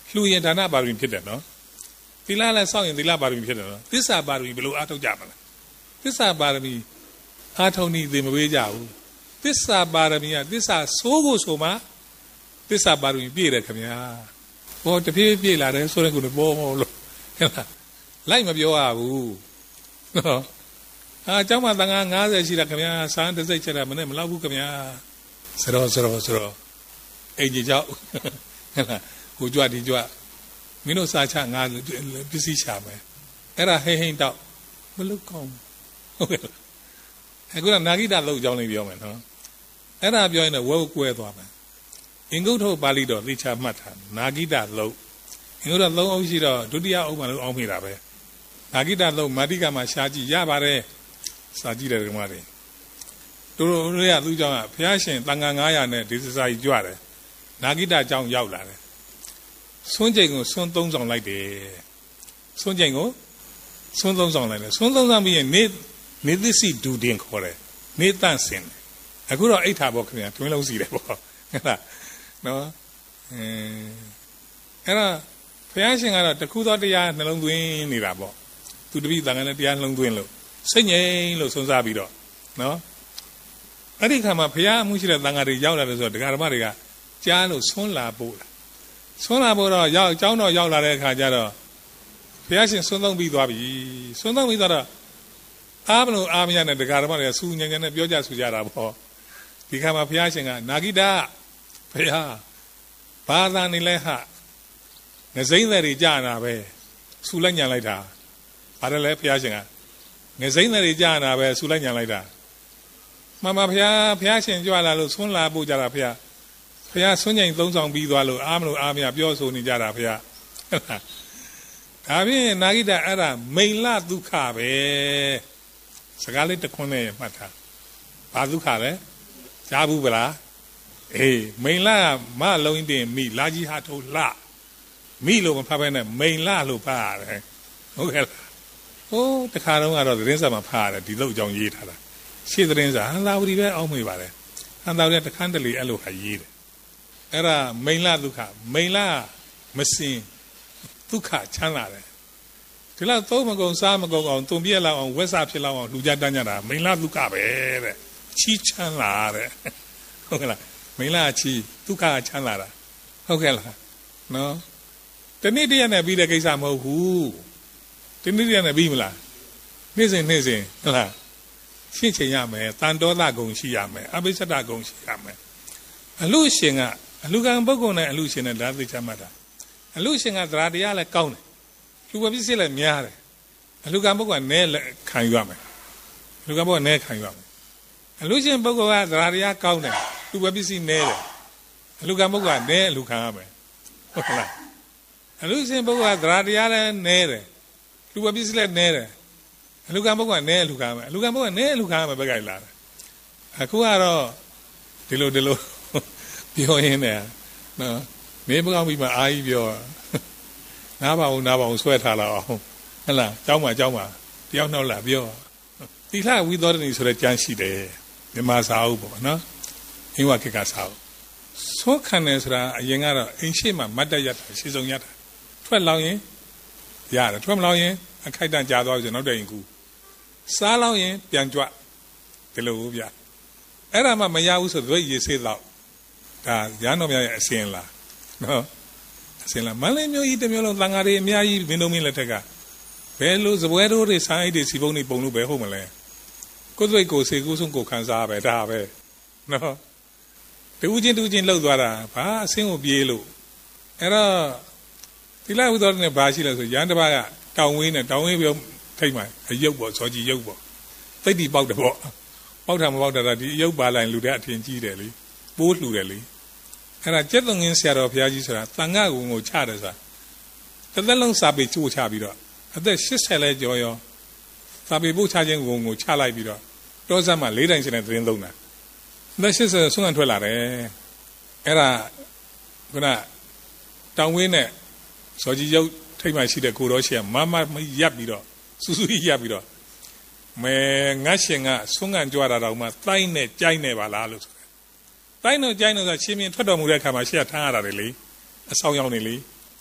လှူရင်ဒါနပါရမီဖြစ်တယ်နော်သီလလည်းစောင့်ရင်သီလပါရမီဖြစ်တယ်နော်သစ္စာပါရမီဘယ်လိုအားထုတ်ကြမလဲသစ္စာပါရမီအားထုတ်နေသေးမပေးကြဘူးသစ္စာပါရမီကသစ္စာစိုးဖို့ဆိုမှသစ္စာပါရမီပြည့်တယ်ခင်ဗျာဘောတဖြည်းဖြည်းပြည့်လာတယ်ဆိုတဲ့ကုလို့ဘောလို့ဟဲ့လားလိုက်မပြောရဘူးနော်အာเจ้าမတန်ခါ၅၀ရှိတာခင်ဗျာစမ်းတစ်စိတ်ချက်တာမနဲ့မလောက်ဘူးခင်ဗျာစရောစရောစရောအိမ်ကြီးကြောက်ဟဲ့လားဟိုကြွဒီကြွမင်းတို့စာချငါပစ္စည်းချမယ်အဲ့ဒါဟိဟိန်တော့မလုကောင်းဟုတ်ကဲ့အခုကနာဂိတလောက်ကြောင်းလေးပြောမယ်နော်အဲ့ဒါပြောရင်တော့ဝဲကွဲသွားမယ်အင်္ဂုတ္တပါဠိတော်သိချမှတ်တာနာဂိတလောက်အင်္ဂုတ္တသုံးအုပ်ရှိတော့ဒုတိယအုပ်မှလို့အောင်းမိတာပဲနာဂိတလောက်မာတိကမှာရှားကြည့်ရပါတယ်စာကြည့်တယ်ဒီမှာတွေတို့တို့ရသူเจ้าကဘုရားရှင်တန်ခါန၅၀၀နဲ့ဒီစစာကြီးကြွတယ်နာဂိတเจ้าရောက်လာတယ်ဆွန်းချိန်ကိုဆွန်းသုံးဆောင်လိုက်တယ်ဆွန်းချိန်ကိုဆွန်းသုံးဆောင်လိုက်တယ်ဆွန်းသုံးဆောင်ပြီးရင်နေနေသစ္စည်းဒူတင်ခေါ်တယ်နေတန့်စင်တယ်အခုတော့အိဋ္ဌာဘောခင်ဗျာတွင်းလုံးစီတယ်ပေါ့ဟုတ်လားနော်အဲအဲ့တော့ဘုရားရှင်ကတော့တခုသောတရားနှလုံးသွင်းနေတာပေါ့သူတပည့်တန်ခါနဲ့တရားနှလုံးသွင်းလို့စိတ်ငြိမ်လို့ဆုံးစားပြီးတော့နော်အဲ့ဒီခါမှာဘုရားအမှုရှိတဲ့တန်ခါတွေရောက်လာတယ်ဆိုတော့ဒကာဓမ္မတွေကကြားလို့ဆွန်းလာပို့လာဆွန်းလာပို့တော့ရောက်အကြောင်းတော့ရောက်လာတဲ့အခါကျတော့ဘုရားရှင်ဆွန်းသုံးပြီးသွားပြီဆွန်းသုံးပြီးသွားတော့အားမလို့အားမရနဲ့ဒကာဓမ္မတွေကစူညံညံနဲ့ပြောကြဆူကြတာပေါ့ဒီခါမှာဘုရားရှင်ကနာဂိတဘုရားဘာသာနေလဲဟာငစိမ့်တွေကြာနာပဲဆူလိုက်ညံလိုက်တာဘာလဲဘုရားရှင်ကငစိမ့်တွေကြာနာပဲဆူလိုက်ညံလိုက်တာမမဘုရားဘုရားရှင်ကြွလာလို့ဆွန်းလာပို့ကြတာဘုရားဘုရားဆွန်းချိန်သုံးဆောင်ပြီးသွားလို့အားမလို့အားမရပြောဆိုနေကြတာဘုရားဟုတ်လားဒါဖြင့်နာဂိတအဲ့ဒါမိန်လဒုက္ခပဲစကားလေးတစ်ခွန်းနဲ့မှတ်ထားဘာဒုက္ခလဲကြားဘူးဗလားအေးမိန်လမလုံးတင်မိလာကြီးဟာထုတ်လှမိလို့မဖတ်ဘဲနဲ့မိန်လလို့ဖတ်ရတယ်ဟုတ်ကဲ့လားဟိုးတခါတော့ကတော့သတင်းစာမှာဖတ်ရတယ်ဒီလောက်ကြောင်ရေးထားတာရှေ့သတင်းစာဟန်သာဝတီပဲအောင်းမေးပါတယ်ဟန်သာဝတီတခန်းတလေအဲ့လိုဟာရေးတယ်အဲ့ဒါမိန်လဒုက္ခမိန်လမစင်ဒုက္ခချမ်းသာတယ်ဒီလောက်သုံးမကုန်စားမကုန်အောင်တုံပြက်လောက်အောင်ဝက်စာဖြစ်လောက်အောင်လူကြတန်းကြတာမိန်လဒုက္ခပဲတဲ့ချီးချမ်းသာတဲ့ဟုတ်ကဲ့လားမိန်လချီးဒုက္ခချမ်းသာတာဟုတ်ကဲ့လားနော်တနေ့တည်းနဲ့ပြီးတဲ့ကိစ္စမဟုတ်ဘူးတနေ့တည်းနဲ့ပြီးမလားနေ့စဉ်နေ့စဉ်ဟုတ်လားရှင်းချင်ရမယ်တန်တောသဂုံရှိရမယ်အဘိစ္စတဂုံရှိရမယ်အလူရှင်ကအလူကံပုဂ္ဂိုလ်နဲ့အလူရှင်နဲ့ဓာတ်သိချမှတ်တာအလူရှင်ကသရတရားလည်းကောင်းတယ်လူပဲပြည့်စည်လည်းများတယ်အလူကံပုဂ္ဂိုလ်ကနဲခံယူရမယ်အလူကံပုဂ္ဂိုလ်နဲခံယူရမယ်အလူရှင်ပုဂ္ဂိုလ်ကသရတရားကောင်းတယ်လူပဲပြည့်စည်နဲတယ်အလူကံပုဂ္ဂိုလ်ကနဲအလူခံရမယ်ဟုတ်လားအလူရှင်ပုဂ္ဂိုလ်ကသရတရားလည်းနဲတယ်လူပဲပြည့်စည်လည်းနဲတယ်အလူကံပုဂ္ဂိုလ်ကနဲအလူခံရမယ်အလူကံပုဂ္ဂိုလ်ကနဲအလူခံရမယ်ဘက်ကလာတယ်အခုကတော့ဒီလိုဒီလိုပြောရင်းနဲ့နော်မင်းမကောင်းပြီးမှအာကြီးပြောနားပါအောင်နားပါအောင်ဆွဲထားလာအောင်ဟဲ့လားကြောင်းပါကြောင်းပါတယောက်နှောက်လာပြောသီလဝိသောတဏီဆိုတဲ့ကျမ်းရှိတယ်မြန်မာစာအုပ်ပေါ့နော်အင်းဝခေတ်ကစာအုပ်သိုးခံတယ်ဆိုတာအရင်ကတော့အိမ်ရှိမှမတ်တက်ရတာရှေ့ဆုံးရတာထွက်လောင်းရင်ရတယ်ထွက်မလောင်းရင်အခိုက်တန့်ကြာသွားပြီဆိုနောက်တရင်ကူစားလောင်းရင်ပြန်ကြွဒီလိုဗျအဲ့ဒါမှမရဘူးဆိုတော့ရေဆေးတော့ဒါရန်တော်များရဲ့အစင်လားနော်အစင်လားမလေးမျိုးကြီးတစ်မျိုးလုံးသံဃာတွေအများကြီးမင်းတို့မင်းလက်ထက်ကဘယ်လိုစပွဲတို့တွေဆိုင်းတွေစီပုံတွေပုံလို့ပဲဟုတ်မလဲကိုယ်စိတ်ကိုစေကူးဆုံးကိုခံစားပဲဒါပဲနော်တူချင်းတူချင်းလှုပ်သွားတာဘာအစင်ကိုပြေးလို့အဲ့တော့ဒီလိုက်ဦးတော်နဲ့ဘာရှိလဲဆိုရန်တပါးကတောင်ဝင်းနဲ့တောင်ဝင်းပြောထိတ်မှအယုတ်ပေါ့ဇော်ကြီးယုတ်ပေါ့သိတိပေါက်တယ်ပေါ့ပေါက်တာမပေါက်တာဒီအယုတ်ပါလိုက်လူတဲ့အထင်ကြီးတယ်လေပိုးလှူတယ်လေအဲ့ဒါကျက်သွန်ငင်းဆရာတော်ဘုရားကြီးဆိုတာတန်ခါကုံကိုချတယ်ဆိုတာတစ်သက်လုံးစာပေချိုးချပြီးတော့အသက်၈၀လဲကျော်ရောစာပေပို့ချခြင်းကုံကိုချလိုက်ပြီးတော့တောစပ်မှာလေးတိုင်စင်နဲ့သတင်းသုံးတာအသက်၈၀ဆုံးခံထွက်လာတယ်အဲ့ဒါခုနတောင်ဝင်းနဲ့ဇော်ကြီးရုပ်ထိတ်မှရှိတဲ့ကိုတော်ရှိကမမရပ်ပြီးတော့စူးစူးရပ်ပြီးတော့မဲငါရှင်ကဆုံးခံကြွားတာတော့မှတိုင်းနဲ့ကြိုက်နေပါလားလို့တိုင်းတော့ကြိုင်းတော့ဆိုချင်းမြင်ထွက်တော်မူတဲ့အခါမှာရှေ့ကထမ်းရတာလေအဆောင်ရောက်နေလေ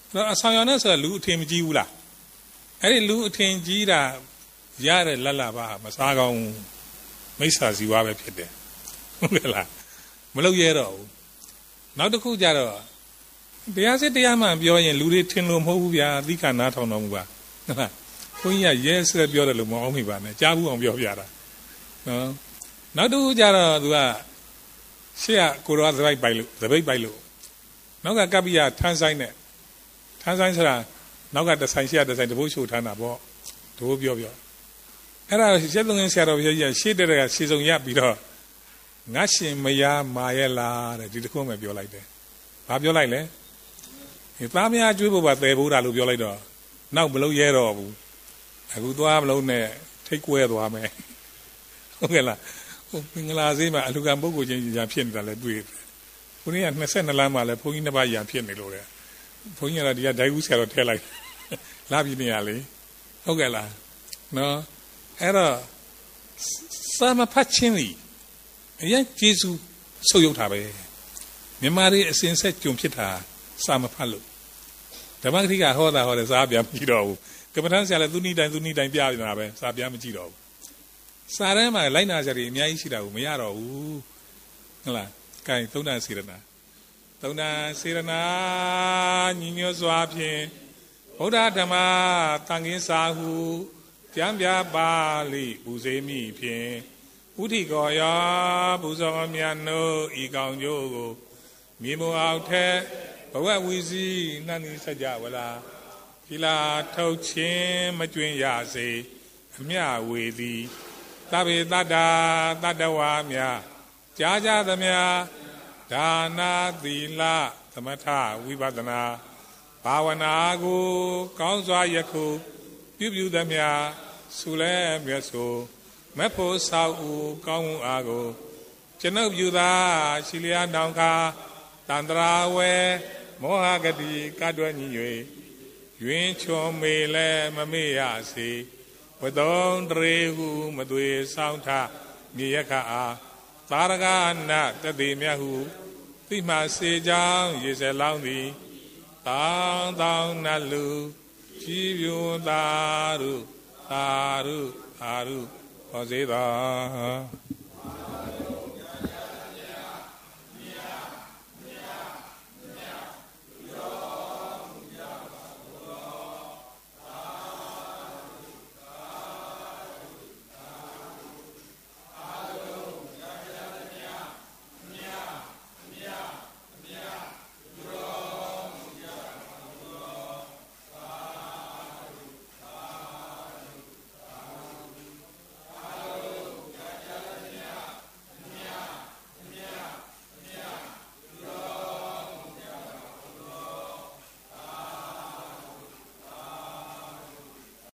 တော့အဆောင်ရောင်နဲ့ဆိုတာလူအထင်မကြီးဘူးလားအဲ့ဒီလူအထင်ကြီးတာရတဲ့လက်လာပါမစားကောင်းမိစ္ဆာဇီဝပဲဖြစ်တယ်ဟုတ်ကဲ့လားမလုပ်ရတော့ဘူးနောက်တစ်ခုကြတော့တရားစစ်တရားမှန်ပြောရင်လူတွေထင်လို့မဟုတ်ဘူးဗျာသီးခါနားထောင်တော်မူပါဟုတ်လားဘုန်းကြီးကရဲစက်ပြောတယ်လို့မအောင်မိပါနဲ့ကြားဘူးအောင်ပြောပြတာနော်နောက်တစ်ခုကြတော့သူကရှေ့ကကိုရောသပိတ်ပိုက်လို့သပိတ်ပိုက်လို့နောက်ကကပ္ပိယထန်းဆိုင်နဲ့ထန်းဆိုင်ဆိုတာနောက်ကတဆိုင်ရှေ့ကတဆိုင်တဘိုးချိုထန်းတာပေါ့တဘိုးပြောပြောအဲ့ဒါရှေ့သုံးရင်ဆရာတော်ဘုရားကြီးရှေ့တဲ့ကရှေ့ဆုံးရပြီးတော့ငါရှင်မယားမာရဲ့လားတဲ့ဒီတစ်ခုမှပြောလိုက်တယ်ဘာပြောလိုက်လဲဒီသားမယားကျွေးဖို့ပါသယ်ဖို့တာလို့ပြောလိုက်တော့နောက်မလုံးရဲတော့ဘူးအခုသွားမလုံးနဲ့ထိတ်ကွဲသွားမယ်ဟုတ်ကဲ့လားဟိုမင်္ဂလာဈေးမှာအလူကံပုဂ္ဂိုလ်ချင်းညာဖြစ်နေတာလည်းတွေ့တယ်ခုနေ့ကနှစ်၂လမ်းမှာလည်းဘုန်းကြီးနှစ်ပါးညာဖြစ်နေလို့တဲ့ဘုန်းကြီးကဒီကဒိုင်ဦးဆရာတော်ထဲလိုက်လာပြီးနေရလေဟုတ်ကဲ့လားနော်အဲ့တော့စာမဖတ်ချင်းလीအရင်ကျေးဇူးဆုပ်ယုတ်တာပဲမြန်မာတွေအစဉ်ဆက်ကြုံဖြစ်တာစာမဖတ်လို့ဓမ္မဂတိကဟောတာဟောတယ်စာပြမကြည့်တော့ဘူးကမ္မထမ်းဆရာလည်းသူနိတိုင်းသူနိတိုင်းပြနေတာပဲစာပြမကြည့်တော့ဘူးစာထဲမှာလိုက်နာစရာတွေအများကြီးရှိတာကိုမရတော့ဘူးဟုတ်လားကဲသုံးနာစေရနာသုံးနာစေရနာညီညွတ်စွာဖြင့်ဗုဒ္ဓဓမ္မသံဃင်းစာဟုကျမ်းပြပါလိပူဇေမိဖြင့်ဥထိကောယောပူဇော်မြတ်နို့ဤကောင်ကျိုးကိုမြေမအောက်ထဲဘဝဝီစီနှံ့ဤစကြဝဠာကိလာထုတ်ခြင်းမကျွင်းရစေအမြဝေသည်သဗ္ဗေတတ္တာတတ္တဝါများကြားကြသမျှဒါနာသီလသမထဝိပဿနာဘာဝနာကိုကောင်းစွာယခုပြုပြုသမျှဆုလဲမြတ်ဆိုမဖို့ဆောက်ဦးကောင်းမှုအားကိုကျွန်ုပ်ပြုသာရှိလျာတောင်ခါတန္တရာဝဲမောဟဂတိကတွယ်ညီ၍ယွင်ချွန်မေလဲမမေ့ရစေဝတုံတရေဟုမသွေဆောင်ထမြေရခအားသာရကနာတတိမြတ်ဟုသိမှစေကြောင်းရေစလောင်းသည်တောင်းတောင်းနတ်လူကြည်ပြွန်သာရုသာရုသာရုဟောစေသာ